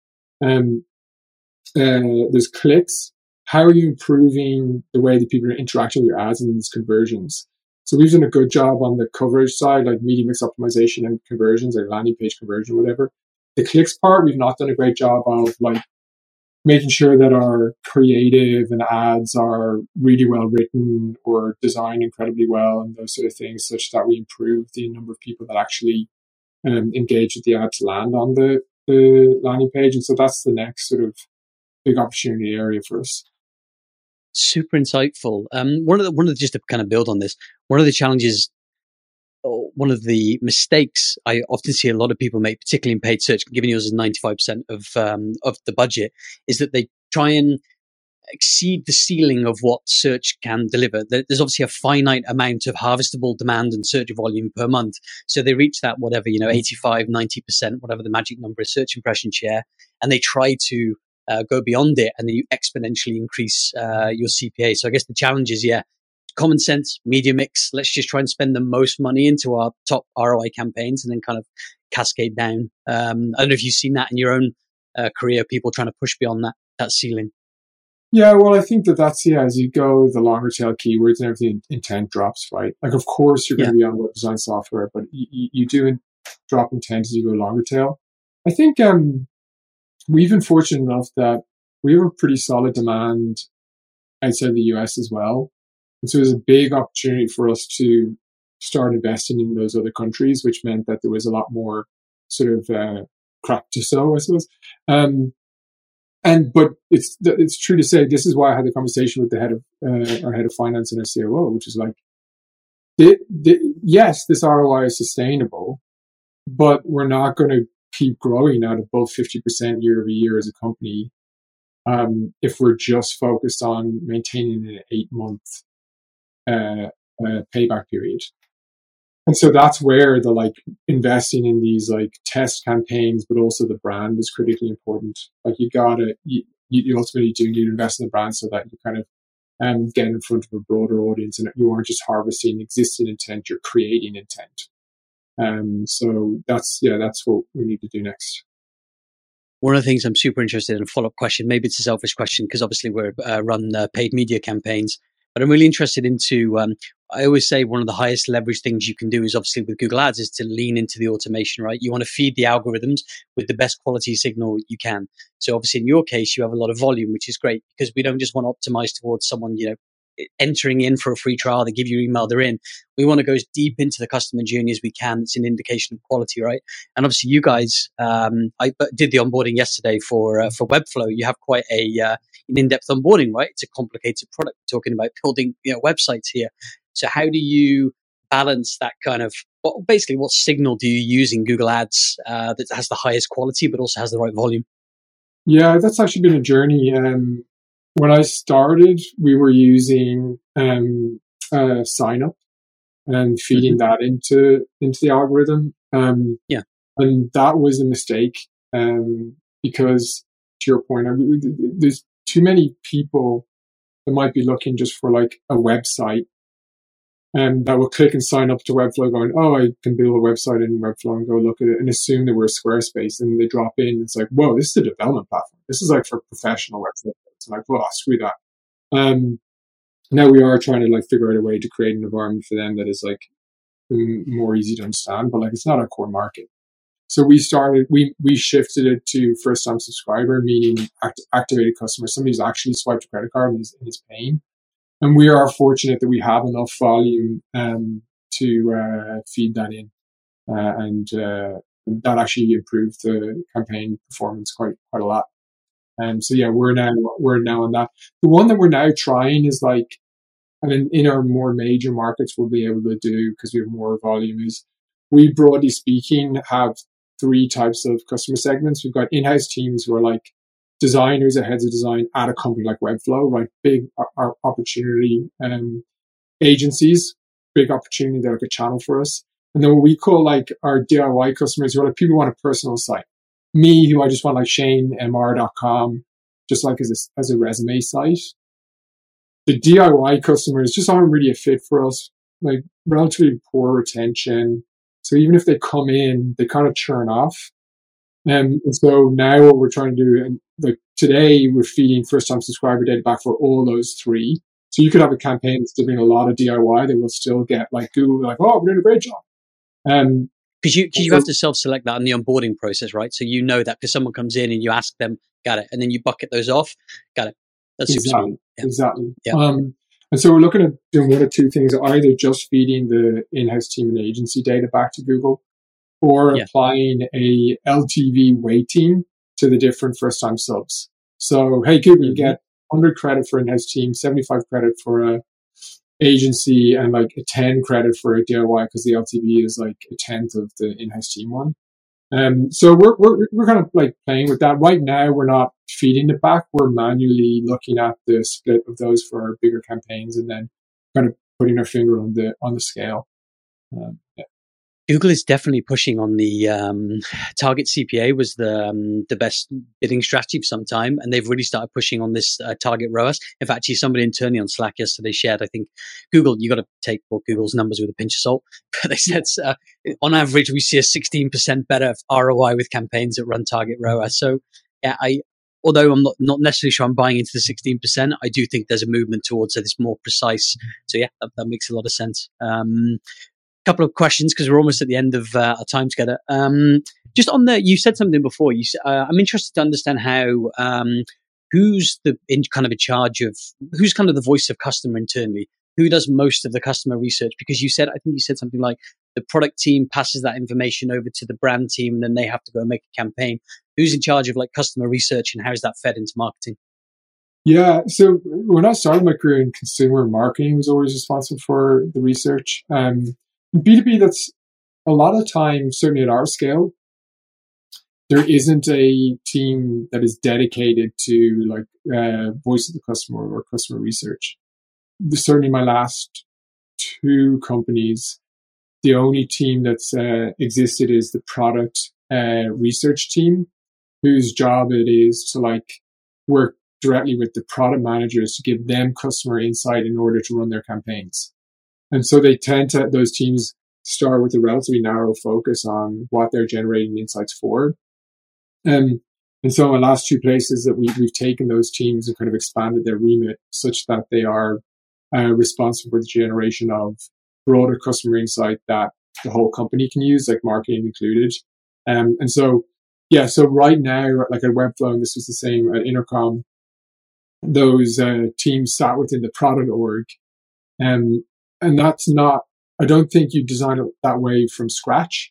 [SPEAKER 2] There's clicks. How are you improving the way that people are interacting with your ads and these conversions? So we've done a good job on the coverage side, like media mix optimization and conversions, like landing page conversion, whatever. The clicks part, we've not done a great job of like making sure that our creative and ads are really well written or designed incredibly well and those sort of things, such that we improve the number of people that actually engage with the ad to land on the landing page. And so that's the next sort of big opportunity area for us.
[SPEAKER 1] Super insightful. One of the just to kind of build on this, one of the challenges, or one of the mistakes I often see a lot of people make, particularly in paid search, given yours is 95% of the budget, is that they try and exceed the ceiling of what search can deliver. There's obviously a finite amount of harvestable demand and search volume per month. So they reach that, whatever, 85, 90%, whatever the magic number is, search impression share, and they try to go beyond it, and then you exponentially increase your CPA. So I guess the challenge is, common sense, media mix. Let's just try and spend the most money into our top ROI campaigns and then kind of cascade down. I don't know if you've seen that in your own career, people trying to push beyond that ceiling.
[SPEAKER 2] Yeah, well, I think that's, as you go, the longer tail keywords and everything, intent drops, right? Like, of course, you're going to be on web design software, but you do drop intent as you go longer tail. I think we've been fortunate enough that we have a pretty solid demand outside the US as well. And so there's a big opportunity for us to start investing in those other countries, which meant that there was a lot more sort of crap to sow, I suppose. But it's true to say, this is why I had the conversation with the our head of finance and our COO, which is like, yes, this ROI is sustainable, but we're not going to keep growing at above 50% year over year as a company if we're just focused on maintaining an 8-month payback period. And so that's where the investing in these test campaigns, but also the brand is critically important. Like you ultimately do need to invest in the brand so that you kind of get in front of a broader audience and you aren't just harvesting existing intent, you're creating intent. So that's what we need to do next.
[SPEAKER 1] One of the things I'm super interested in, a follow-up question, maybe it's a selfish question because obviously we're run paid media campaigns, but I'm really interested into, I always say one of the highest leverage things you can do is obviously with Google Ads is to lean into the automation, right? You want to feed the algorithms with the best quality signal you can. So obviously in your case, you have a lot of volume, which is great because we don't just want to optimize towards someone, entering in for a free trial. They give you email, they're in. We want to go as deep into the customer journey as we can. It's an indication of quality, right? And obviously you guys, I did the onboarding yesterday for Webflow. You have quite an in-depth onboarding, right? It's a complicated product. We're talking about building websites here. So how do you balance that kind of, basically what signal do you use in Google Ads that has the highest quality but also has the right volume?
[SPEAKER 2] Yeah, that's actually been a journey. When I started, we were using sign up and feeding that into the algorithm. And that was a mistake because, to your point, there's too many people that might be looking just for a website that will click and sign up to Webflow going, oh, I can build a website in Webflow and go look at it and assume that we're Squarespace. And they drop in. It's like, whoa, this is a development platform. This is for professional websites. It's like, well, screw that. Now we are trying to figure out a way to create an environment for them that is more easy to understand, but it's not our core market. So we shifted it to first time subscriber, meaning activated customer, somebody who's actually swiped a credit card and is paying. And we are fortunate that we have enough volume to feed that in, and that actually improved the campaign performance quite a lot. So yeah, we're now on that. The one that we're now trying is in our more major markets we'll be able to do because we have more volume. Is we broadly speaking have 3 types of customer segments. We've got in-house teams who are designers or heads of design at a company like Webflow, right? Big opportunity. Agencies, big opportunity. They're a channel for us. And then what we call our DIY customers who are people who want a personal site. Me, who I just want ShaneMR.com, just as a resume site. The DIY customers just aren't really a fit for us. Relatively poor retention. So even if they come in, they kind of churn off. And so now what we're trying to do, and today we're feeding first time subscriber data back for all those 3. So you could have a campaign that's doing a lot of DIY that will still get Google, oh, we're doing a great job.
[SPEAKER 1] Because you have to self-select that in the onboarding process, right? So you know that because someone comes in and you ask them, got it, and then you bucket those off, got it. That's super smart. Yeah.
[SPEAKER 2] Exactly. Yeah. And so we're looking at doing one of 2 things: either just feeding the in-house team and agency data back to Google, or applying a LTV weighting to the different first-time subs. So, hey, Google, you get 100 credit for in-house team, 75 credit for a agency, and a 10 credit for a DIY because the LTV is a 10th of the in-house team one. So we're kind of playing with that. Right now, we're not feeding it back. We're manually looking at the split of those for our bigger campaigns and then kind of putting our finger on the scale.
[SPEAKER 1] Google is definitely pushing on the target CPA was the best bidding strategy for some time, and they've really started pushing on this target ROAS. In fact, actually, somebody internally on Slack yesterday shared, I think Google, you got to take Google's numbers with a pinch of salt, but they said on average we see a 16% better ROI with campaigns that run target ROAS. So yeah, although I'm not necessarily sure I'm buying into the 16%, I do think there's a movement towards this more precise. So yeah, that makes a lot of sense. Couple of questions because we're almost at the end of our time together. Just on you said something before. I'm interested to understand how who's in charge of who's kind of the voice of customer internally. Who does most of the customer research? Because I think you said something like the product team passes that information over to the brand team, and then they have to go and make a campaign. Who's in charge of customer research, and how is that fed into marketing?
[SPEAKER 2] Yeah, so when I started my career in consumer marketing, I was always responsible for the research. B2B, that's a lot of time, certainly at our scale, there isn't a team that is dedicated to voice of the customer or customer research. Certainly my last two companies, the only team that's existed is the product research team, whose job it is to work directly with the product managers to give them customer insight in order to run their campaigns. And so they tend to, those teams start with a relatively narrow focus on what they're generating insights for. And so in the last two places that we've taken those teams and kind of expanded their remit such that they are responsible for the generation of broader customer insight that the whole company can use, like marketing included. And so, yeah, so right now, like at Webflow, and this was the same at Intercom, those teams sat within the product org. And that's not, I don't think you design it that way from scratch,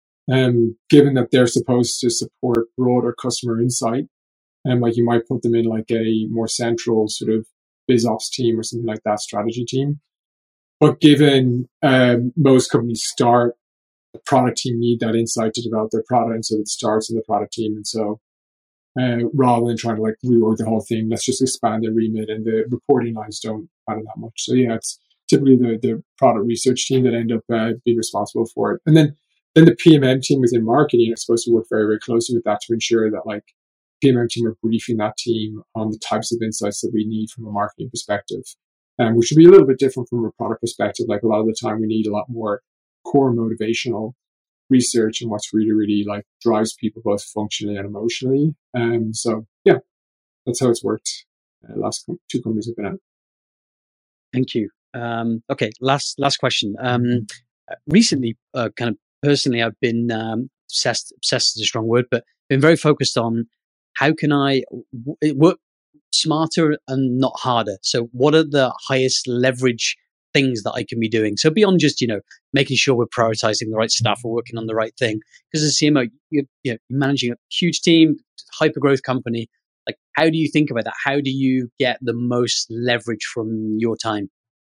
[SPEAKER 2] given that they're supposed to support broader customer insight. And you might put them in a more central sort of biz ops team or something like that, strategy team. But given most companies start, the product team need that insight to develop their product. And so it starts in the product team. And so rather than trying to rework the whole thing, let's just expand the remit, and the reporting lines don't matter that much. So yeah, it's typically the product research team that end up being responsible for it. And then the PMM team within marketing is supposed to work very, very closely with that to ensure that PMM team are briefing that team on the types of insights that we need from a marketing perspective, which would be a little bit different from a product perspective. A lot of the time we need a lot more core motivational research and what's really, really drives people both functionally and emotionally. So yeah, that's how it's worked. Last two companies I've been at.
[SPEAKER 1] Thank you. Okay, last question. Recently, kind of personally, I've been obsessed is a strong word, but been very focused on how can I work smarter and not harder. So what are the highest leverage things that I can be doing? So beyond just, making sure we're prioritizing the right stuff or working on the right thing, because as a CMO, you're managing a huge team, hyper growth company. How do you think about that? How do you get the most leverage from your time?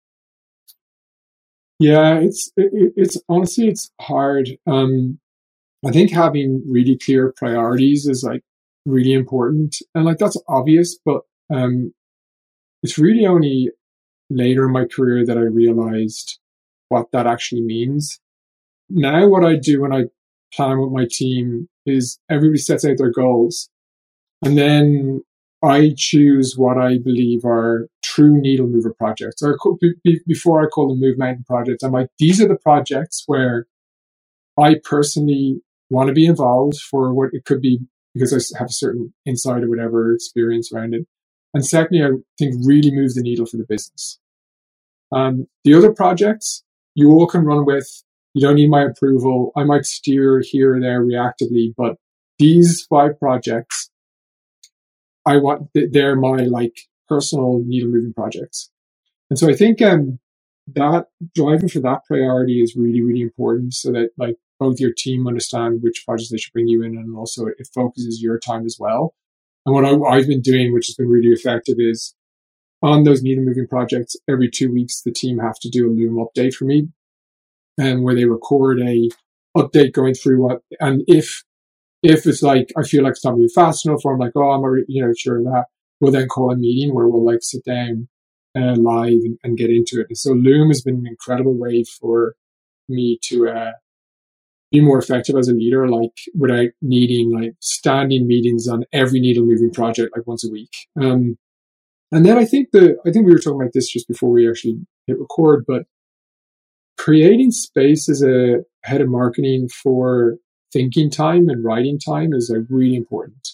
[SPEAKER 2] Yeah, it's honestly, it's hard. I think having really clear priorities is really important, and that's obvious, but it's really only later in my career that I realized what that actually means. Now, what I do when I plan with my team is everybody sets out their goals, and then I choose what I believe are true needle mover projects. Or before I call them move mountain projects, I'm these are the projects where I personally want to be involved for what it could be because I have a certain insight or whatever experience around it. And secondly, I think really move the needle for the business. The other projects, you all can run with. You don't need my approval. I might steer here or there reactively, but these 5 projects, I want, they're my personal needle moving projects. And so I think that driving for that priority is really, really important so that both your team understand which projects they should bring you in, and also it focuses your time as well. And what I've been doing, which has been really effective, is on those needle moving projects, every 2 weeks, the team have to do a Loom update for me, and where they record a update going through what, and if it's I feel like it's not moving fast enough, or I'm oh, I'm already, sure of that, we'll then call a meeting where we'll sit down live and get into it. And so Loom has been an incredible way for me to be more effective as a leader, like without needing like standing meetings on every needle moving project like once a week. And then I think we were talking about this just before we actually hit record, but creating space as a head of marketing for thinking time and writing time is really important.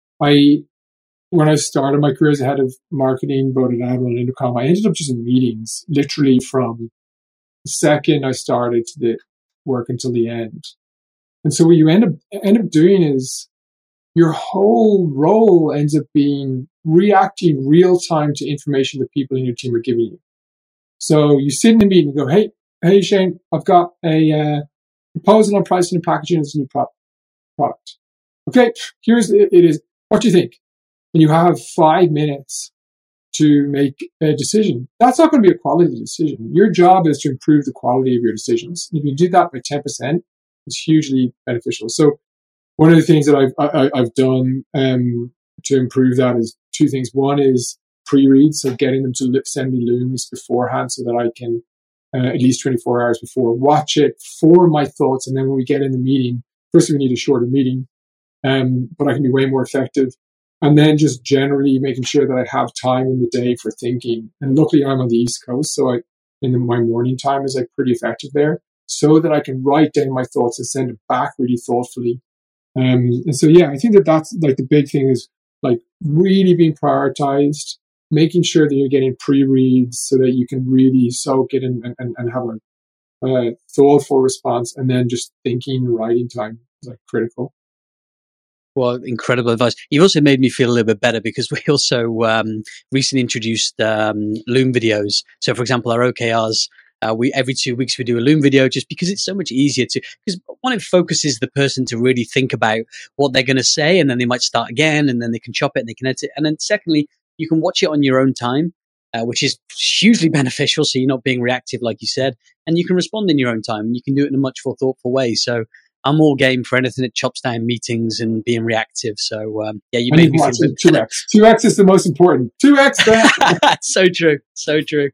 [SPEAKER 2] When I started my career as a head of marketing, both at Admiral and Intercom, I ended up just in meetings, literally from the second I started to the work until the end. And so what you end up doing is your whole role ends up being reacting real time to information that people in your team are giving you. So you sit in a meeting and go, hey, Shane, I've got a proposal on pricing and packaging as a new product. Okay, it is. What do you think? And you have 5 minutes to make a decision. That's not going to be a quality decision. Your job is to improve the quality of your decisions. If you do that by 10%, it's hugely beneficial. So one of the things that I've done to improve that is 2 things. One is pre-reads, so getting them to send me looms beforehand so that I can at least 24 hours before watch it, form my thoughts, and then when we get in the meeting, first we need a shorter meeting, but I can be way more effective. And then just generally making sure that I have time in the day for thinking. And luckily I'm on the East Coast, so my morning time is like pretty effective there, so that I can write down my thoughts and send it back really thoughtfully. And so, yeah, I think that's like the big thing is like really being prioritized, making sure that you're getting pre-reads so that you can really soak it and have a thoughtful response. And then just thinking, writing time is like critical.
[SPEAKER 1] Well, incredible advice. You've also made me feel a little bit better because we also recently introduced Loom videos. So, for example, our OKRs, every 2 weeks we do a Loom video just because it's so much easier because one, it focuses the person to really think about what they're going to say, and then they might start again, and then they can chop it and they can edit it. And then secondly, you can watch it on your own time, which is hugely beneficial. So you're not being reactive, like you said, and you can respond in your own time. You can do it in a much more thoughtful way. So I'm all game for anything that chops down meetings and being reactive. So, yeah, you made me feel
[SPEAKER 2] 2x. 2x is the most important. 2x.
[SPEAKER 1] So true. So true.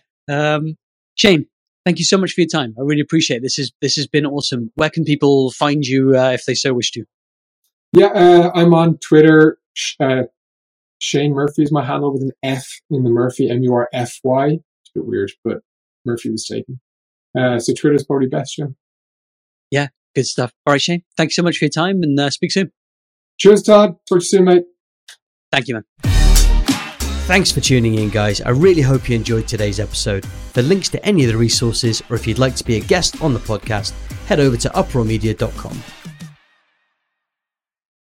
[SPEAKER 1] Shane, thank you so much for your time. I really appreciate it. This has been awesome. Where can people find you if they so wish to?
[SPEAKER 2] Yeah, I'm on Twitter. Shane Murphy is my handle with an F in the Murphy, Murfy. It's a bit weird, but Murphy was taken. So Twitter's probably best, yeah.
[SPEAKER 1] Yeah. Good stuff. All right, Shane, thanks so much for your time, and speak soon.
[SPEAKER 2] Cheers, Todd. Talk to you soon, mate.
[SPEAKER 1] Thank you, man. Thanks for tuning in, guys. I really hope you enjoyed today's episode. For links to any of the resources, or if you'd like to be a guest on the podcast, head over to uproarmedia.com.